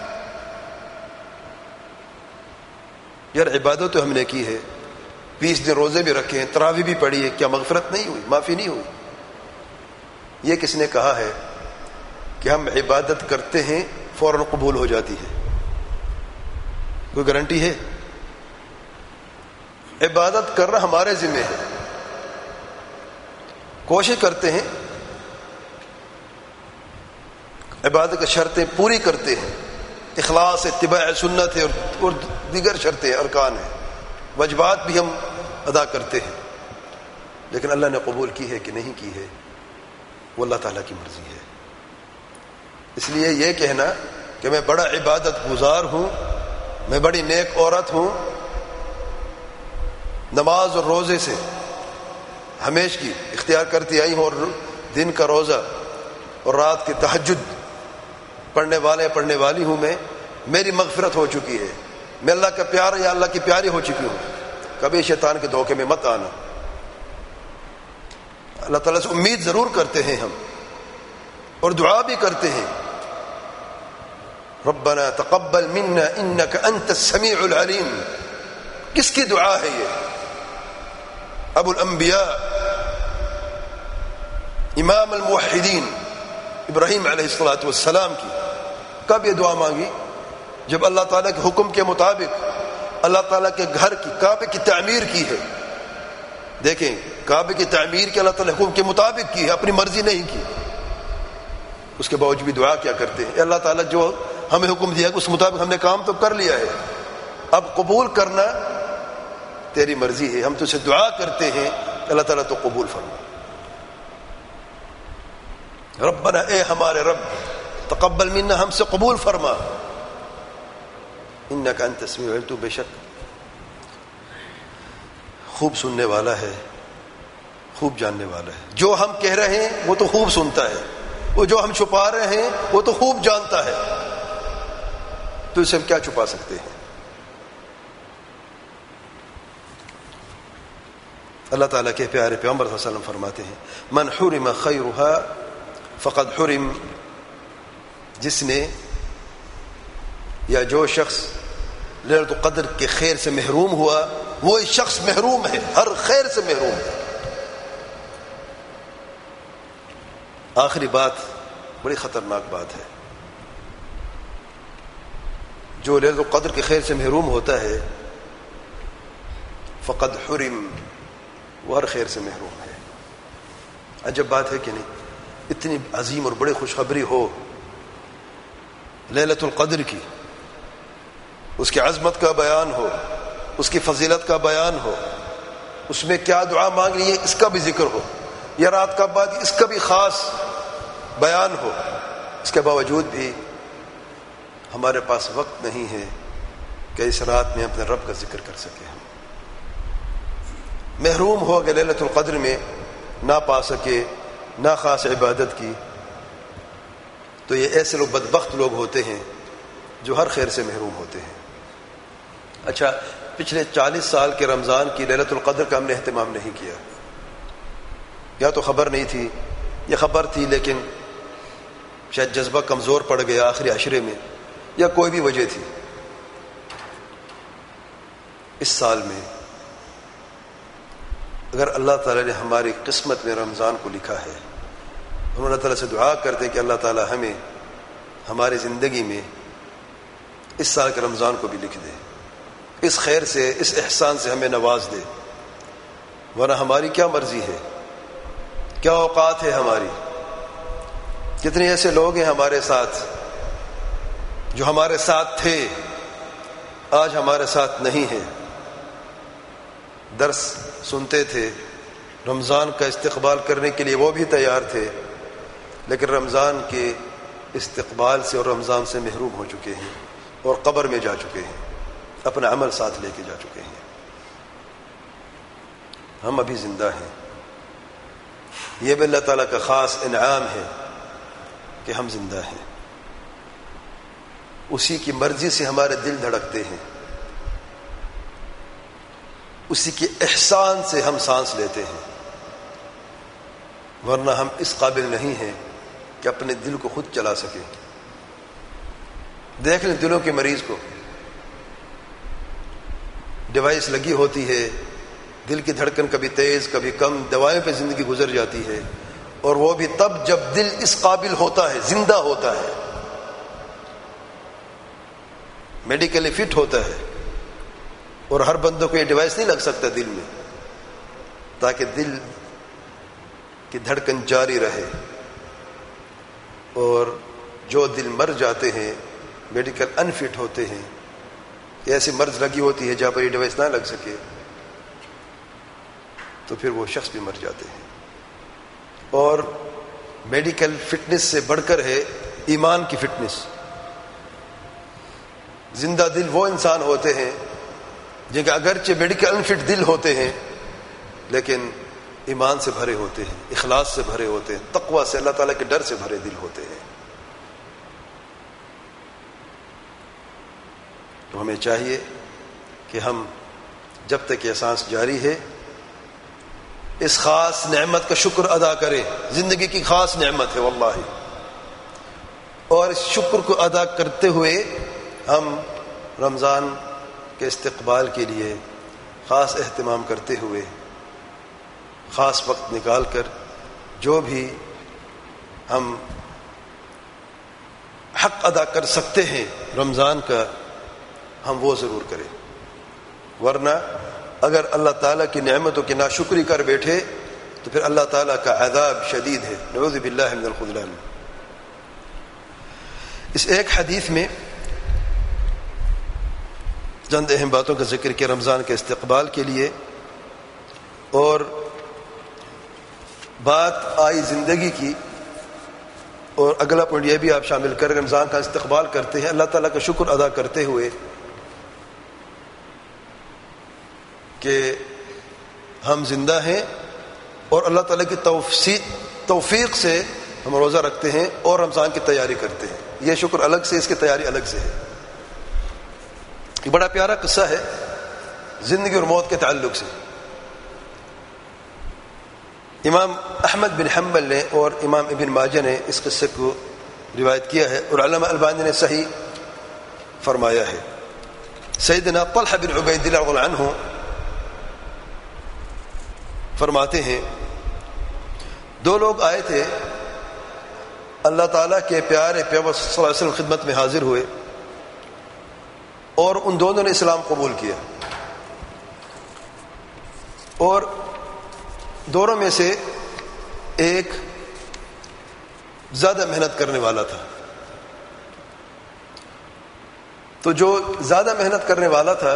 یار عبادت تو ہم نے کی ہے, 20 دن روزے بھی رکھے ہیں, تراویح بھی پڑھی ہے, کیا مغفرت نہیں ہوئی, معافی نہیں ہوئی؟ یہ کس نے کہا ہے کہ ہم عبادت کرتے ہیں فوراً قبول ہو جاتی ہے؟ کوئی گارنٹی ہے؟ عبادت کرنا ہمارے ذمہ ہے, کوشش کرتے ہیں, عبادت کی شرطیں پوری کرتے ہیں, اخلاص, اتباع سنت ہے اور دیگر شرطیں ارکان ہیں, واجبات بھی ہم ادا کرتے ہیں, لیکن اللہ نے قبول کی ہے کہ نہیں کی ہے وہ اللہ تعالیٰ کی مرضی ہے. اس لیے یہ کہنا کہ میں بڑا عبادت گزار ہوں, میں بڑی نیک عورت ہوں, نماز اور روزے سے ہمیشہ کی اختیار کرتی آئی ہوں, اور دن کا روزہ اور رات کی تہجد پڑھنے والی ہوں, میں میری مغفرت ہو چکی ہے, میں اللہ کا پیار یا اللہ کی پیاری ہو چکی ہوں. کبھی شیطان کے دھوکے میں مت آنا. اللہ تعالیٰ سے امید ضرور کرتے ہیں ہم, اور دعا بھی کرتے ہیں, ربنا تقبل منا انک انت السمیع العلیم. کس کی دعا ہے یہ؟ ابو الانبیاء امام الموحدین ابراہیم علیہ الصلوۃ والسلام کی. کب یہ دعا مانگی؟ جب اللہ تعالیٰ کے حکم کے مطابق اللہ تعالیٰ کے گھر کی, کعبے کی تعمیر کی ہے. دیکھیں, کعبے کی تعمیر کے اللہ تعالیٰ حکم کے مطابق کی ہے, اپنی مرضی نہیں کی. اس کے باوجود بھی دعا کیا کرتے ہیں, اللہ تعالیٰ جو ہمیں حکم دیا اس مطابق ہم نے کام تو کر لیا ہے, اب قبول کرنا تیری مرضی ہے. ہم تو سے دعا کرتے ہیں اللہ تعالیٰ تو قبول فرما. ربنا, اے ہمارے رب, تقبل منا, ہم سے قبول فرما, انک انت السمیع العلیم, تو بے شک خوب سننے والا ہے, خوب جاننے والا ہے. جو ہم کہہ رہے ہیں وہ تو خوب سنتا ہے, وہ جو ہم چھپا رہے ہیں وہ تو خوب جانتا ہے, تو اسے ہم کیا چھپا سکتے ہیں؟ اللہ تعالیٰ کے پیارے پیغمبر صلی اللہ علیہ وسلم فرماتے ہیں من حرم خیرها فقد حرم, جس نے یا جو شخص لیلۃ القدر کے خیر سے محروم ہوا وہ شخص محروم ہے, ہر خیر سے محروم ہے. آخری بات بڑی خطرناک بات ہے, جو لیلۃ القدر کے خیر سے محروم ہوتا ہے فقد حرم, وہ ہر خیر سے محروم ہے. عجب بات ہے کہ نہیں؟ اتنی عظیم اور بڑی خوشخبری ہو لیلۃ القدر کی، اس کی عظمت کا بیان ہو، اس کی فضیلت کا بیان ہو، اس میں کیا دعا مانگ رہی ہے اس کا بھی ذکر ہو، یا رات کا بعد اس کا بھی خاص بیان ہو، اس کے باوجود بھی ہمارے پاس وقت نہیں ہے کہ اس رات میں اپنے رب کا ذکر کر سکیں. ہم محروم ہو گئے لیلۃ القدر میں، نہ پا سکے، نہ خاص عبادت کی، تو یہ ایسے لوگ بدبخت لوگ ہوتے ہیں جو ہر خیر سے محروم ہوتے ہیں. اچھا، پچھلے 40 سال کے رمضان کی لیلۃ القدر کا ہم نے اہتمام نہیں کیا، یا تو خبر نہیں تھی یا خبر تھی لیکن شاید جذبہ کمزور پڑ گیا آخری عشرے میں، یا کوئی بھی وجہ تھی. اس سال میں اگر اللہ تعالیٰ نے ہماری قسمت میں رمضان کو لکھا ہے، ہم اللہ تعالیٰ سے دعا کرتے کہ اللہ تعالیٰ ہمیں ہماری زندگی میں اس سال کے رمضان کو بھی لکھ دے، اس خیر سے، اس احسان سے ہمیں نواز دے. ورنہ ہماری کیا مرضی ہے، کیا اوقات ہے ہماری. کتنے ایسے لوگ ہیں ہمارے ساتھ جو ہمارے ساتھ تھے، آج ہمارے ساتھ نہیں ہیں. درس سنتے تھے، رمضان کا استقبال کرنے کے لیے وہ بھی تیار تھے، لیکن رمضان کے استقبال سے اور رمضان سے محروم ہو چکے ہیں اور قبر میں جا چکے ہیں، اپنا عمل ساتھ لے کے جا چکے ہیں. ہم ابھی زندہ ہیں. یہ بھی اللہ تعالیٰ کا خاص انعام ہے کہ ہم زندہ ہیں. اسی کی مرضی سے ہمارے دل دھڑکتے ہیں، اسی کے احسان سے ہم سانس لیتے ہیں. ورنہ ہم اس قابل نہیں ہیں کہ اپنے دل کو خود چلا سکیں. دیکھ لیں دلوں کے مریض کو، ڈیوائس لگی ہوتی ہے، دل کی دھڑکن کبھی تیز کبھی کم، دوائیں پہ زندگی گزر جاتی ہے، اور وہ بھی تب جب دل اس قابل ہوتا ہے، زندہ ہوتا ہے، میڈیکلی فٹ ہوتا ہے. اور ہر بندوں کو یہ ڈیوائس نہیں لگ سکتا دل میں، تاکہ دل کی دھڑکن جاری رہے. اور جو دل مر جاتے ہیں، میڈیکل انفٹ ہوتے ہیں، ایسی مرض لگی ہوتی ہے جہاں پر یہ ڈیوائس نہ لگ سکے، تو پھر وہ شخص بھی مر جاتے ہیں. اور میڈیکل فٹنس سے بڑھ کر ہے ایمان کی فٹنس. زندہ دل وہ انسان ہوتے ہیں جن کا اگرچہ میڈیکل انفٹ دل ہوتے ہیں لیکن ایمان سے بھرے ہوتے ہیں، اخلاص سے بھرے ہوتے ہیں، تقوی سے، اللہ تعالیٰ کے ڈر سے بھرے دل ہوتے ہیں. تو ہمیں چاہیے کہ ہم جب تک یہ سانس جاری ہے اس خاص نعمت کا شکر ادا کریں. زندگی کی خاص نعمت ہے واللہ، اور اس شکر کو ادا کرتے ہوئے ہم رمضان کے استقبال کے لیے خاص اہتمام کرتے ہوئے، خاص وقت نکال کر جو بھی ہم حق ادا کر سکتے ہیں رمضان کا، ہم وہ ضرور کریں. ورنہ اگر اللہ تعالیٰ کی نعمتوں کی ناشکری کر بیٹھے تو پھر اللہ تعالیٰ کا عذاب شدید ہے، نعوذ باللہ من الخذلان. اس ایک حدیث میں چند اہم باتوں کا ذکر کیا رمضان کے استقبال کے لیے، اور بات آئی زندگی کی. اور اگلا پوائنٹ یہ بھی آپ شامل کریں، رمضان کا استقبال کرتے ہیں اللہ تعالیٰ کا شکر ادا کرتے ہوئے کہ ہم زندہ ہیں اور اللہ تعالیٰ کی توفیق سے ہم روزہ رکھتے ہیں اور رمضان کی تیاری کرتے ہیں. یہ شکر الگ سے، اس کی تیاری الگ سے ہے. ایک بڑا پیارا قصہ ہے زندگی اور موت کے تعلق سے. امام احمد بن حنبل نے اور امام ابن ماجہ نے اس قصے کو روایت کیا ہے، اور علامہ البانی نے صحیح فرمایا ہے. سیدنا طلحہ بن عبید اللہ رضی اللہ عنہ فرماتے ہیں، دو لوگ آئے تھے، اللہ تعالیٰ کے پیارے پیغمبر صلی اللہ علیہ وسلم خدمت میں حاضر ہوئے اور ان دونوں نے اسلام قبول کیا. اور دونوں میں سے ایک زیادہ محنت کرنے والا تھا. تو جو زیادہ محنت کرنے والا تھا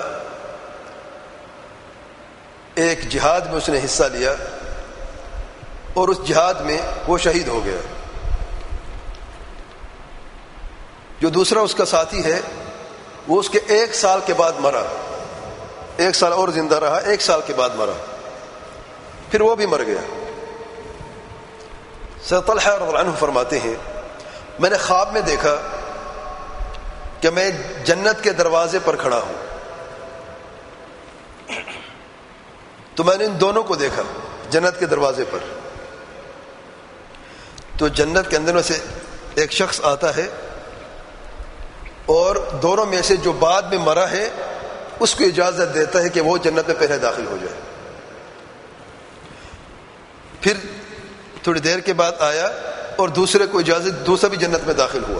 ایک جہاد میں اس نے حصہ لیا اور اس جہاد میں وہ شہید ہو گیا. جو دوسرا اس کا ساتھی ہے وہ اس کے 1 سال کے بعد مرا. 1 سال اور زندہ رہا, 1 سال کے بعد مرا, پھر وہ بھی مر گیا. حضرت طلحہ رضی اللہ عنہ فرماتے ہیں میں نے خواب میں دیکھا کہ میں جنت کے دروازے پر کھڑا ہوں. تو میں نے ان دونوں کو دیکھا جنت کے دروازے پر. تو جنت کے اندر میں سے ایک شخص آتا ہے اور دونوں میں سے جو بعد میں مرا ہے اس کو اجازت دیتا ہے کہ وہ جنت میں پہلے داخل ہو جائے. پھر تھوڑی دیر کے بعد آیا اور دوسرے کو اجازت, دوسرا بھی جنت میں داخل ہوا.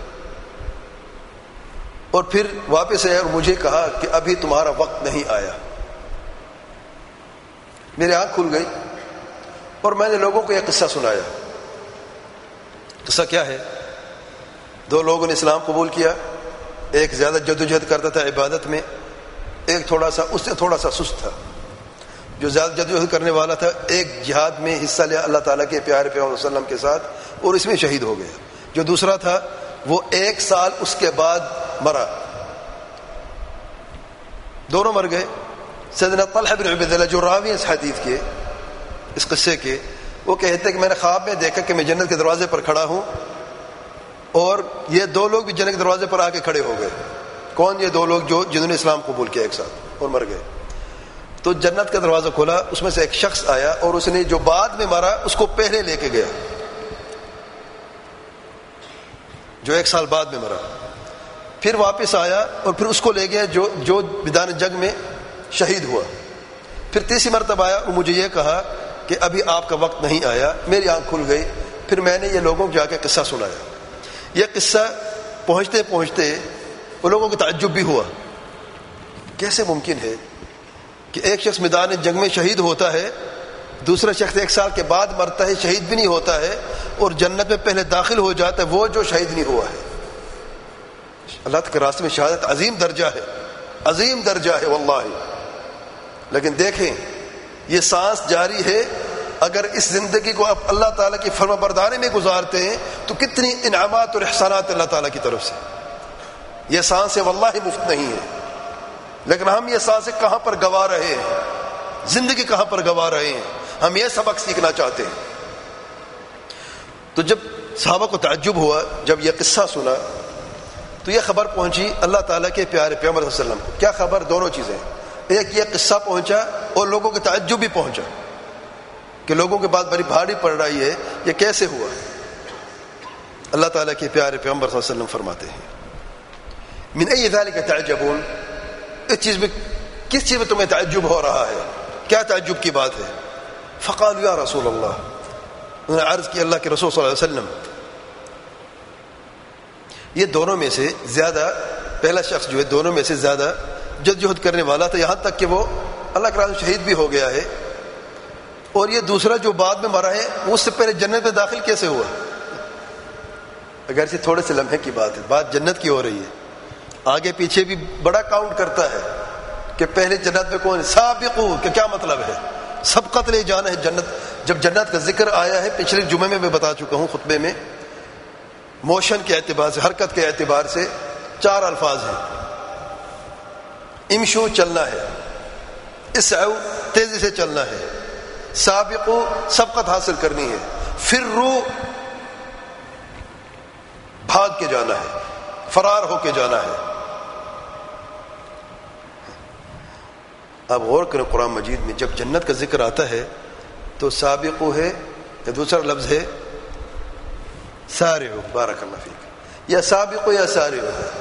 اور پھر واپس آیا اور مجھے کہا کہ ابھی تمہارا وقت نہیں آیا. میری آنکھ کھل گئی اور میں نے لوگوں کو یہ قصہ سنایا. قصہ کیا ہے؟ 2 لوگوں نے اسلام قبول کیا. ایک زیادہ جدوجہد کرتا تھا عبادت میں, ایک تھوڑا سا اس سے تھوڑا سا سست تھا. جو زیادہ جدوجہد کرنے والا تھا ایک جہاد میں حصہ لیا اللہ تعالیٰ کے پیارے پیغمبر صلی اللہ علیہ وسلم کے ساتھ اور اس میں شہید ہو گیا. جو دوسرا تھا وہ 1 سال اس کے بعد مرا. دونوں مر گئے. سیدنا طلحہ بن عبید اللہ جو راوی اس حدیث کے, اس قصے کے, وہ کہتے ہیں کہ میں نے خواب میں دیکھا کہ میں جنت کے دروازے پر کھڑا ہوں اور یہ 2 لوگ بھی جنت کے دروازے پر آ کے کھڑے ہو گئے. کون؟ یہ 2 لوگ جنہوں نے اسلام قبول کیا ایک ساتھ اور مر گئے. تو جنت کا دروازہ کھولا, اس میں سے ایک شخص آیا اور اس نے جو بعد میں مرا اس کو پہلے لے کے گیا, جو 1 سال بعد میں مرا. پھر واپس آیا اور پھر اس کو لے گیا جو میدان جنگ میں شہید ہوا. پھر تیسری مرتبہ آیا اور مجھے یہ کہا کہ ابھی آپ کا وقت نہیں آیا. میری آنکھ کھل گئی. پھر میں نے یہ لوگوں کو جا کے قصہ سنایا. یہ قصہ پہنچتے پہنچتے وہ لوگوں کو تعجب بھی ہوا. کیسے ممکن ہے کہ ایک شخص میدان جنگ میں شہید ہوتا ہے, دوسرا شخص 1 سال کے بعد مرتا ہے, شہید بھی نہیں ہوتا ہے, اور جنت میں پہلے داخل ہو جاتا ہے وہ جو شہید نہیں ہوا ہے. اللہ کے راستے میں شہادت عظیم درجہ ہے, عظیم درجہ ہے واللہ. لیکن دیکھیں یہ سانس جاری ہے, اگر اس زندگی کو آپ اللہ تعالیٰ کی فرما برداری میں گزارتے ہیں تو کتنی انعامات اور احسانات اللہ تعالیٰ کی طرف سے. یہ سانسیں واللہ مفت نہیں ہیں, لیکن ہم یہ سانسیں کہاں پر گوا رہے ہیں, زندگی کہاں پر گوا رہے ہیں. ہم یہ سبق سیکھنا چاہتے ہیں. تو جب صحابہ کو تعجب ہوا, جب یہ قصہ سنا تو یہ خبر پہنچی اللہ تعالیٰ کے پیارے پیغمبر صلی اللہ علیہ وسلم کو. کیا خبر؟ دونوں چیزیں. ایک یہ قصہ پہنچا اور لوگوں کے تعجب بھی پہنچا کہ لوگوں کے بعد بڑی بھاری پڑ رہی ہے, یہ کیسے ہوا؟ اللہ تعالیٰ کے پیارے پیغمبر صلی اللہ علیہ وسلم فرماتے ہیں من ای ذالک تعجبون, اس چیز میں کس چیز میں تمہیں تعجب ہو رہا ہے, کیا تعجب کی بات ہے؟ فقالوا یا رسول اللہ, انہوں نے عرض کی اللہ کے رسول صلی اللہ علیہ وسلم یہ دونوں میں سے زیادہ, پہلا شخص جو ہے دونوں میں سے زیادہ جدوجہد کرنے والا تھا, یہاں تک کہ وہ اللہ کے راستے میں شہید بھی ہو گیا ہے, اور یہ دوسرا جو بعد میں مرا ہے وہ اس سے پہلے جنت میں داخل کیسے ہوا؟ اگرچہ تھوڑے سے لمحے کی بات ہے, بات جنت کی ہو رہی ہے, آگے پیچھے بھی بڑا کاؤنٹ کرتا ہے کہ پہلے جنت میں کون. سابقو کہ کیا مطلب ہے؟ سبقت لے جانا ہے جنت. جب جنت کا ذکر آیا ہے پچھلے جمعے میں بتا چکا ہوں خطبے میں, موشن کے اعتبار سے, حرکت کے اعتبار سے 4 الفاظ ہیں. امشو چلنا ہے, اسعو تیزی سے چلنا ہے, سابقو سبقت حاصل کرنی ہے, فرو بھاگ کے جانا ہے, فرار ہو کے جانا ہے. اب غور کریں قرآن مجید میں جب جنت کا ذکر آتا ہے تو سابقو ہے یا دوسرا لفظ ہے سارعو, بارک اللہ فیک, یا سابقو یا سارعو ہے.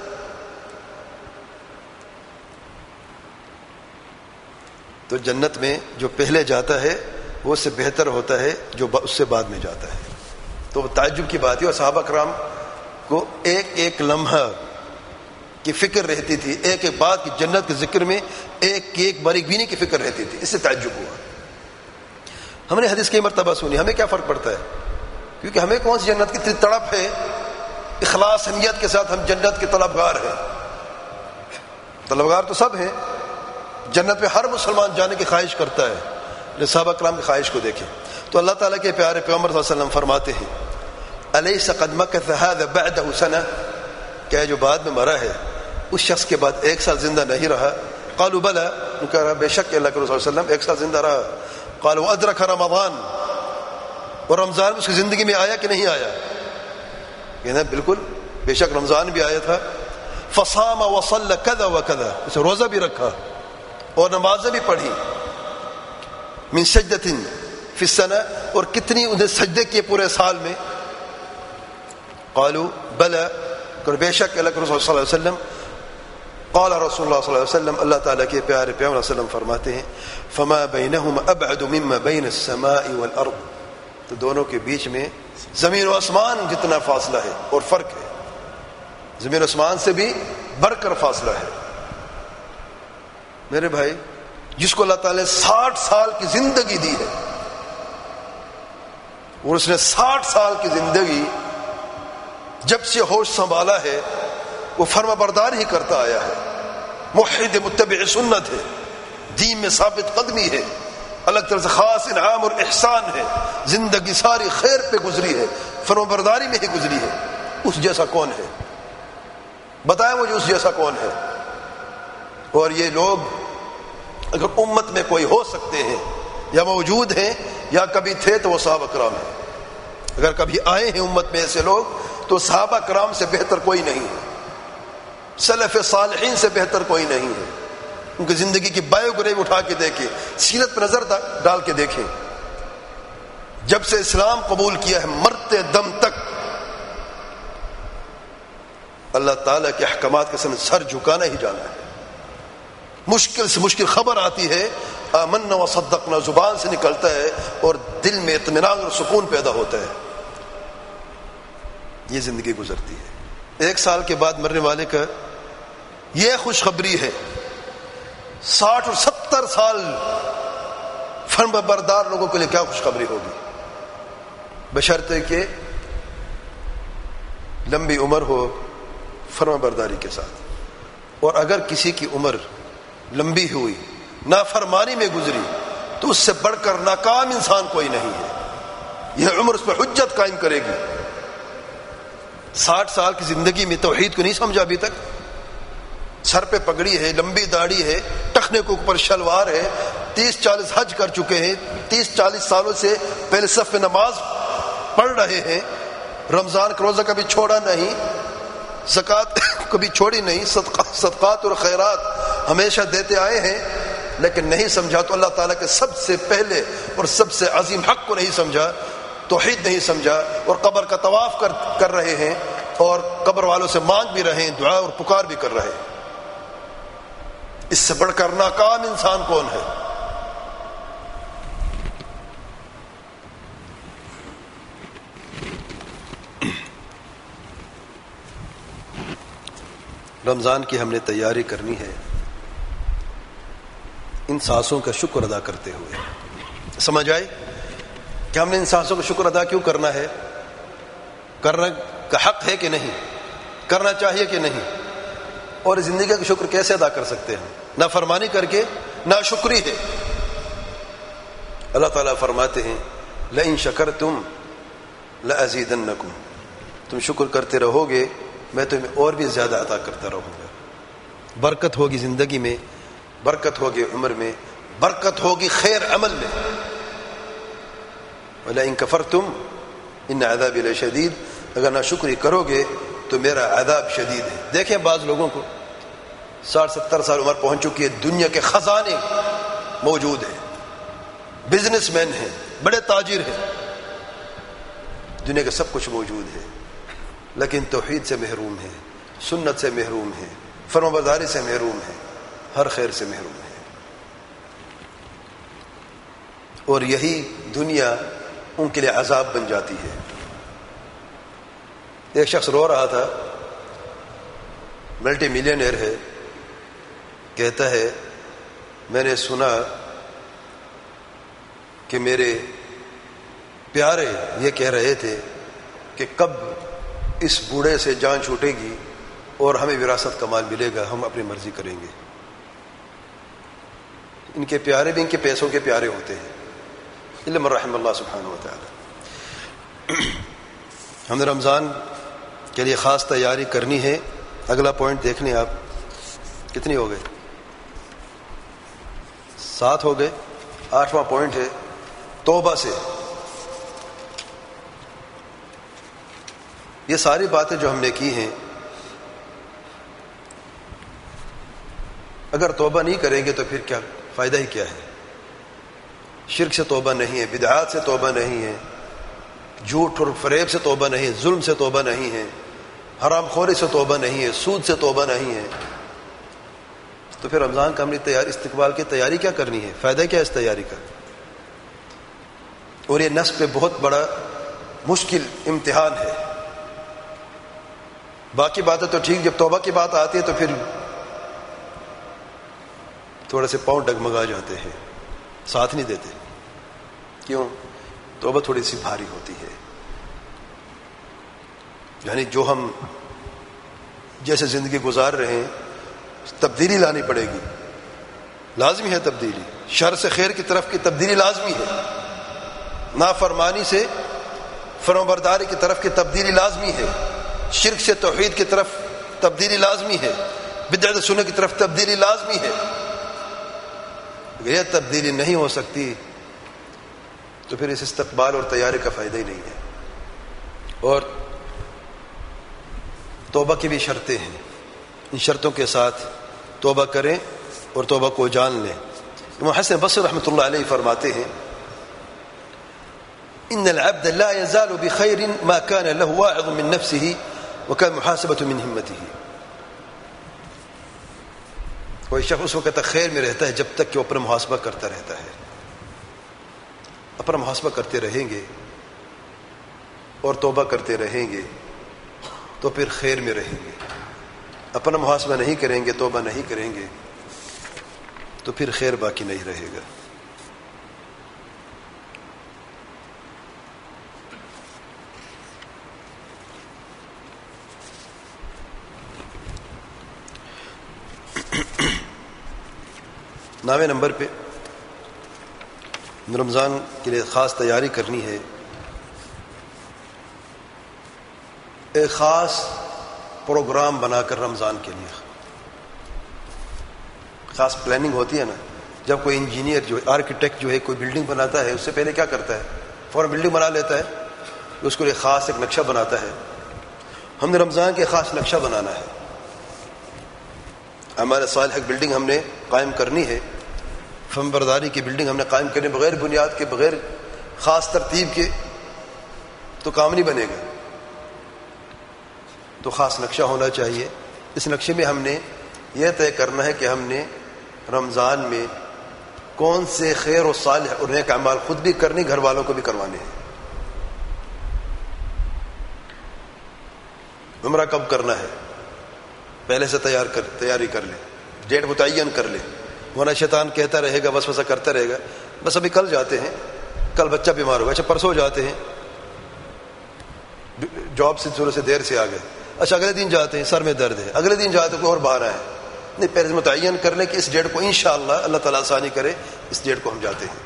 تو جنت میں جو پہلے جاتا ہے وہ اس سے بہتر ہوتا ہے جو اس سے بعد میں جاتا ہے. تو تعجب کی بات ہے, اور صحابہ کرام کو ایک ایک لمحہ کی فکر رہتی تھی, ایک ایک بات کی جنت کے ذکر میں ایک ایک باریک بینی کی فکر رہتی تھی, اس سے تعجب ہوا. ہم نے حدیث کئی مرتبہ سنی, ہمیں کیا فرق پڑتا ہے؟ کیونکہ ہمیں کون سی جنت کی تڑپ ہے. اخلاص نیت کے ساتھ ہم جنت کے طلبگار ہیں. طلبگار تو سب ہیں, جنت میں ہر مسلمان جانے کی خواہش کرتا ہے. صحابہ کرام کی خواہش کو دیکھیں تو اللہ تعالیٰ کے پیارے پیغمبر صلی اللہ علیہ وسلم فرماتے ہیں الیس قد مکث هذا بعده سنہ, کیا جو بعد میں مرا ہے اس شخص کے بعد 1 سال زندہ نہیں رہا؟ قالوا بلا, کہہ رہا بے شک اللہ کے رسول صلی اللہ علیہ وسلم 1 سال زندہ رہا. قالوا ادرک رمضان, اور رمضان اس کی زندگی میں آیا کہ نہیں آیا؟ کہنا بالکل بے شک رمضان بھی آیا تھا. فصام وصلى كذا وكذا, اسے روزہ بھی رکھا اور نمازیں بھی پڑھی. من سجدۃ فی السنہ, اور کتنی انہیں سجدے کیے پورے سال میں؟ قالوا بلا, کہ بے شک اللہ کے رسول صلی اللہ علیہ وسلم. قال رسول اللہ صلی اللہ علیہ وسلم, اللہ تعالیٰ کے پیارے پیغمبر صلی اللہ علیہ وسلم فرماتے ہیں فما بینہما ابعد مما بین السماء والارض, تو دونوں کے بیچ میں زمین و آسمان جتنا فاصلہ ہے اور فرق ہے. زمین و آسمان سے بھی بڑھ کر فاصلہ ہے. میرے بھائی, جس کو اللہ تعالیٰ نے 60 سال کی زندگی دی ہے اور اس نے 60 سال کی زندگی جب سے ہوش سنبھالا ہے وہ فرما بردار ہی کرتا آیا ہے. موحد متبع سنت ہے, دین میں ثابت قدمی ہے, الگ طرح سے خاص انعام اور احسان ہے. زندگی ساری خیر پہ گزری ہے, فرما برداری میں ہی گزری ہے. اس جیسا کون ہے؟ بتائیں مجھے اس جیسا کون ہے؟ اور یہ لوگ اگر امت میں کوئی ہو سکتے ہیں یا موجود ہیں یا کبھی تھے تو وہ صحابہ کرام ہیں. اگر کبھی آئے ہیں امت میں ایسے لوگ تو صحابہ کرام سے بہتر کوئی نہیں ہے, سلف صالحین سے بہتر کوئی نہیں ہے. ان کی زندگی کی بایوگرافی اٹھا کے دیکھیں, سیرت پر نظر ڈال کے دیکھیں. جب سے اسلام قبول کیا ہے مرتے دم تک اللہ تعالیٰ کے احکامات کے سامنے سر جھکانا ہی جانا ہے. مشکل سے مشکل خبر آتی ہے آمنا و صدقنا زبان سے نکلتا ہے اور دل میں اطمینان اور سکون پیدا ہوتا ہے. یہ زندگی گزرتی ہے. 1 سال کے بعد مرنے والے کا یہ خوشخبری ہے. 60 اور 70 سال فرما بردار لوگوں کے لیے کیا خوشخبری ہوگی, بشرطے کہ لمبی عمر ہو فرما برداری کے ساتھ. اور اگر کسی کی عمر لمبی ہوئی نافرمانی میں گزری تو اس سے بڑھ کر ناکام انسان کوئی نہیں ہے. یہ عمر اس پر حجت قائم کرے گی. 60 سال کی زندگی میں توحید کو نہیں سمجھا ابھی تک, سر پہ پگڑی ہے, لمبی داڑھی ہے, ٹخنے کے اوپر شلوار ہے, 30-40 حج کر چکے ہیں, 30-40 سالوں سے پہلے صف میں نماز پڑھ رہے ہیں, رمضان کا روزہ کبھی چھوڑا نہیں, زکوٰۃ کبھی چھوڑی نہیں, صدقات اور خیرات ہمیشہ دیتے آئے ہیں, لیکن نہیں سمجھا تو اللہ تعالیٰ کے سب سے پہلے اور سب سے عظیم حق کو نہیں سمجھا, توحید نہیں سمجھا, اور قبر کا طواف کر رہے ہیں اور قبر والوں سے مانگ بھی رہے ہیں, دعا اور پکار بھی کر رہے ہیں. اس سے بڑھ کر ناکام انسان کون ہے؟ رمضان کی ہم نے تیاری کرنی ہے ان سانسوں کا شکر ادا کرتے ہوئے. سمجھ آئے کہ ہم نے ان سانسوں کا شکر ادا کیوں کرنا ہے؟ کرنا کا حق ہے کہ نہیں, کرنا چاہیے کہ نہیں, اور زندگی کا شکر کیسے ادا کر سکتے ہیں؟ نافرمانی کر کے ناشکری ہے. اللہ تعالیٰ فرماتے ہیں لئن شکرتم لأزیدنکم, تم شکر کرتے رہو گے میں تمہیں اور بھی زیادہ عطا کرتا رہوں گا. برکت ہوگی زندگی میں, برکت ہوگی عمر میں, برکت ہوگی خیر عمل میں. وَلَئِن كَفَرْتُمْ إِنَّ عَذَابِي لَشَدِيدٌ, اگر ناشکری کرو گے تو میرا عذاب شدید ہے. دیکھیں بعض لوگوں کو 60-70 سال عمر پہنچ چکی ہے, دنیا کے خزانے موجود ہیں, بزنس مین ہیں, بڑے تاجر ہیں, دنیا کا سب کچھ موجود ہے, لیکن توحید سے محروم ہے, سنت سے محروم ہے, فرمانبرداری سے محروم ہے, ہر خیر سے محروم ہے. اور یہی دنیا ان کے لیے عذاب بن جاتی ہے. ایک شخص رو رہا تھا, ملٹی ملینئر ہے, کہتا ہے میں نے سنا کہ میرے پیارے یہ کہہ رہے تھے کہ کب اس بوڑھے سے جان چھوٹے گی اور ہمیں وراثت کا مال ملے گا، ہم اپنی مرضی کریں گے۔ ان کے پیارے بھی ان کے پیسوں کے پیارے ہوتے ہیں، الا من رحم اللہ سبحانہ و تعالی۔ ہم نے رمضان کے لیے خاص تیاری کرنی ہے۔ اگلا پوائنٹ دیکھ لیں آپ، کتنی ہو گئے؟ 7 ہو گئے۔ 8واں پوائنٹ ہے توبہ سے۔ یہ ساری باتیں جو ہم نے کی ہیں، اگر توبہ نہیں کریں گے تو پھر کیا فائدہ ہی کیا ہے؟ شرک سے توبہ نہیں ہے، بدعات سے توبہ نہیں ہے، جھوٹ اور فریب سے توبہ نہیں ہے، ظلم سے توبہ نہیں ہے، حرام خوری سے توبہ نہیں ہے، سود سے توبہ نہیں ہے، تو پھر رمضان کا ہم نے تیاری، استقبال کی تیاری کیا کرنی ہے؟ فائدہ کیا ہے اس تیاری کا؟ اور یہ نفس پہ بہت بڑا مشکل امتحان ہے۔ باقی باتیں تو ٹھیک، جب توبہ کی بات آتی ہے تو پھر تھوڑے سے پاؤں ڈگمگا جاتے ہیں، ساتھ نہیں دیتے۔ کیوں؟ توبہ تھوڑی سی بھاری ہوتی ہے، یعنی جو ہم جیسے زندگی گزار رہے ہیں تبدیلی لانی پڑے گی، لازمی ہے تبدیلی۔ شر سے خیر کی طرف کی تبدیلی لازمی ہے، نافرمانی سے فرمانبرداری کی طرف کی تبدیلی لازمی ہے، شرک سے توحید کی طرف تبدیلی لازمی ہے، بدعت سنت کی طرف تبدیلی لازمی ہے۔ اگر یہ تبدیلی نہیں ہو سکتی تو پھر اس استقبال اور تیاری کا فائدہ ہی نہیں ہے۔ اور توبہ کی بھی شرطیں ہیں، ان شرطوں کے ساتھ توبہ کریں اور توبہ کو جان لیں۔ امام حسن بصری رحمۃ اللہ علیہ فرماتے ہیں ان العبد لا يزال بخير ما كان له واعظ من نفسه وكان محاسبة من همته۔ کوئی شخص اس وقت تک خیر میں رہتا ہے جب تک کہ وہ اپنا محاسبہ کرتا رہتا ہے۔ اپنا محاسبہ کرتے رہیں گے اور توبہ کرتے رہیں گے تو پھر خیر میں رہیں گے۔ اپنا محاسبہ نہیں کریں گے، توبہ نہیں کریں گے تو پھر خیر باقی نہیں رہے گا۔ نویں نمبر پہ رمضان کے لیے خاص تیاری کرنی ہے۔ ایک خاص پروگرام بنا کر رمضان کے لیے خاص پلاننگ ہوتی ہے نا۔ جب کوئی انجینئر جو آرکیٹیکٹ جو ہے کوئی بلڈنگ بناتا ہے، اس سے پہلے کیا کرتا ہے؟ فوراً بلڈنگ بنا لیتا ہے، اس کو لیے خاص ایک نقشہ بناتا ہے۔ ہم نے رمضان کے خاص نقشہ بنانا ہے۔ ہمارے صالح بلڈنگ ہم نے قائم کرنی ہے، فرمانبرداری کی بلڈنگ ہم نے قائم کرنی، بغیر بنیاد کے، بغیر خاص ترتیب کے تو کام نہیں بنے گا۔ تو خاص نقشہ ہونا چاہیے۔ اس نقشے میں ہم نے یہ طے کرنا ہے کہ ہم نے رمضان میں کون سے خیر و صالح اور نیک اعمال خود بھی کرنے، گھر والوں کو بھی کروانے ہیں۔ عمرہ کب کرنا ہے پہلے سے تیاری کر لیں، ڈیٹ متعین کر لیں، ورنہ شیطان کہتا رہے گا، وسوسہ کرتا رہے گا، بس ابھی کل جاتے ہیں، کل بچہ بیمار ہوگا، اچھا پرسوں جاتے ہیں، جاب سے تھوڑے سے دیر سے آ گئے، اچھا اگلے دن جاتے ہیں، سر میں درد ہے، اگلے دن جاتے کوئی اور بہانہ ہے۔ نہیں، پہلے متعین کر لیں کہ اس ڈیٹ کو انشاءاللہ اللہ تعالیٰ آسانی کرے، اس ڈیٹ کو ہم جاتے ہیں۔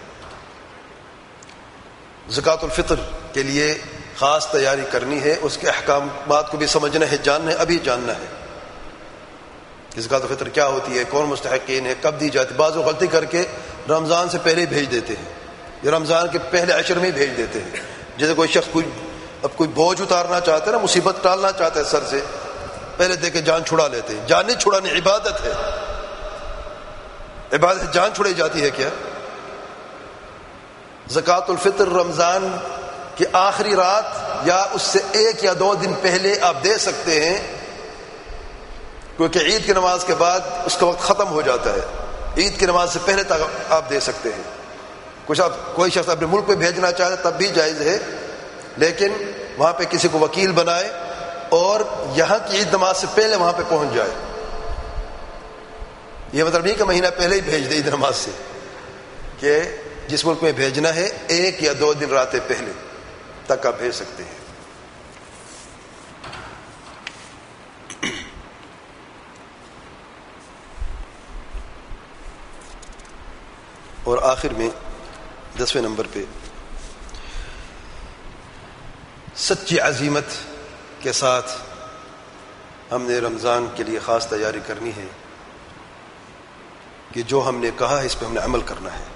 زکوٰۃ الفطر کے لیے خاص تیاری کرنی ہے، اس کے احکامات کو بھی سمجھنا ہے، جاننا ہے، ابھی جاننا ہے کہ زکوٰۃ الفطر کیا ہوتی ہے، کون مستحقین ہے، کب دی جاتی ہے۔ بعض لوگ غلطی کر کے رمضان سے پہلے ہی بھیج دیتے ہیں، یا رمضان کے پہلے عشر میں ہی بھیج دیتے ہیں۔ جیسے کوئی شخص کوئی بوجھ اتارنا چاہتا ہے نا، مصیبت ٹالنا چاہتا ہے سر سے، پہلے دے کے جان چھڑا لیتے ہیں۔ جان نہیں چھڑانی، عبادت ہے، عبادت جان چھڑائی جاتی ہے کیا؟ زکوٰۃ الفطر رمضان کی آخری رات یا اس سے 1 یا 2 دن پہلے آپ دے سکتے ہیں، کیونکہ عید کی نماز کے بعد اس کا وقت ختم ہو جاتا ہے۔ عید کی نماز سے پہلے تک آپ دے سکتے ہیں۔ کوئی شخص اپنے ملک میں بھیجنا چاہے تب بھی جائز ہے، لیکن وہاں پہ کسی کو وکیل بنائے اور یہاں کی عید نماز سے پہلے وہاں پہ پہنچ جائے۔ یہ مطلب نہیں کہ مہینہ پہلے ہی بھیج دے عید نماز سے، کہ جس ملک میں بھیجنا ہے 1 یا 2 دن راتیں پہلے، تک آپ بھیج سکتے ہیں. اور آخر میں 10ویں نمبر پہ سچی عزیمت کے ساتھ ہم نے رمضان کے لیے خاص تیاری کرنی ہے کہ جو ہم نے کہا ہے اس پہ ہم نے عمل کرنا ہے.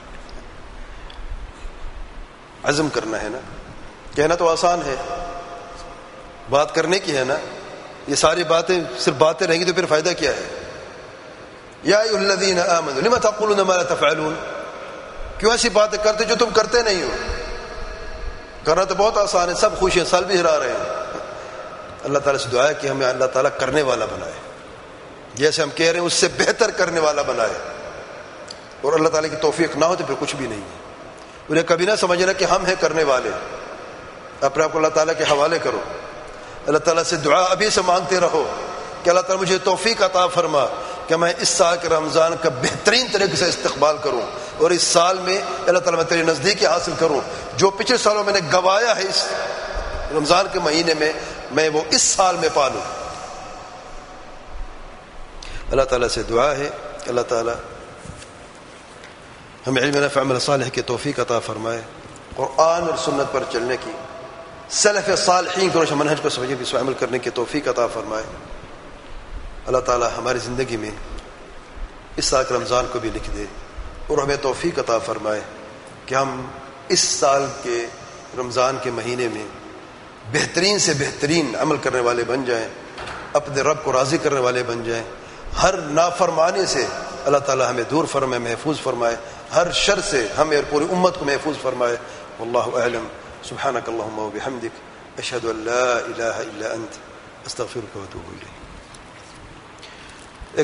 عزم کرنا ہے نا. کہنا تو آسان ہے, بات کرنے کی ہے نا. یہ ساری باتیں صرف باتیں رہیں گی تو پھر فائدہ کیا ہے؟ یا ایھا الذین آمنوا لم تقولون ما لا تفعلون. کیوں ایسی باتیں کرتے جو تم کرتے نہیں ہو؟ کرنا تو بہت آسان ہے, سب خوش ہیں, سال بھی ہرا رہے ہیں. اللہ تعالیٰ سے دعا ہے کہ ہمیں اللہ تعالیٰ کرنے والا بنائے, جیسے ہم کہہ رہے ہیں اس سے بہتر کرنے والا بنائے. اور اللہ تعالیٰ کی توفیق نہ ہو تو پھر کچھ بھی نہیں ہے. انہیں کبھی نہ سمجھنا کہ ہم ہیں کرنے والے. اپنے آپ کو اللہ تعالیٰ کے حوالے کرو. اللہ تعالیٰ سے دعا ابھی سے مانگتے رہو کہ اللہ تعالیٰ مجھے توفیق عطا فرما کہ میں اس سال کے رمضان کا بہترین طریقے سے استقبال کروں, اور اس سال میں اللہ تعالیٰ میں تیری نزدیکی حاصل کروں. جو پچھلے سالوں میں نے گوایا ہے اس رمضان کے مہینے میں وہ اس سال میں پالوں. اللہ تعالیٰ سے دعا ہے کہ اللہ تعالیٰ ہمیں علم نافع عمل صالح کی توفیق عطا فرمائے, قرآن اور سنت پر چلنے کی, سلف صالحین کے روش منہج کو سمجھنے کی عمل کرنے کی توفیق عطا فرمائے. اللہ تعالیٰ ہماری زندگی میں اس سال کے رمضان کو بھی لکھ دے اور ہمیں توفیق عطا فرمائے کہ ہم اس سال کے رمضان کے مہینے میں بہترین سے بہترین عمل کرنے والے بن جائیں, اپنے رب کو راضی کرنے والے بن جائیں. ہر نافرمانی سے اللہ تعالیٰ ہمیں دور فرمائے, محفوظ فرمائے. ہر شر سے ہمیں اور پوری امت کو محفوظ فرمائے. واللہ اعلم. سبحانک اللہم و بحمدک, اشہد ان لا الہ الا انت, استغفرک و اتوب الیک.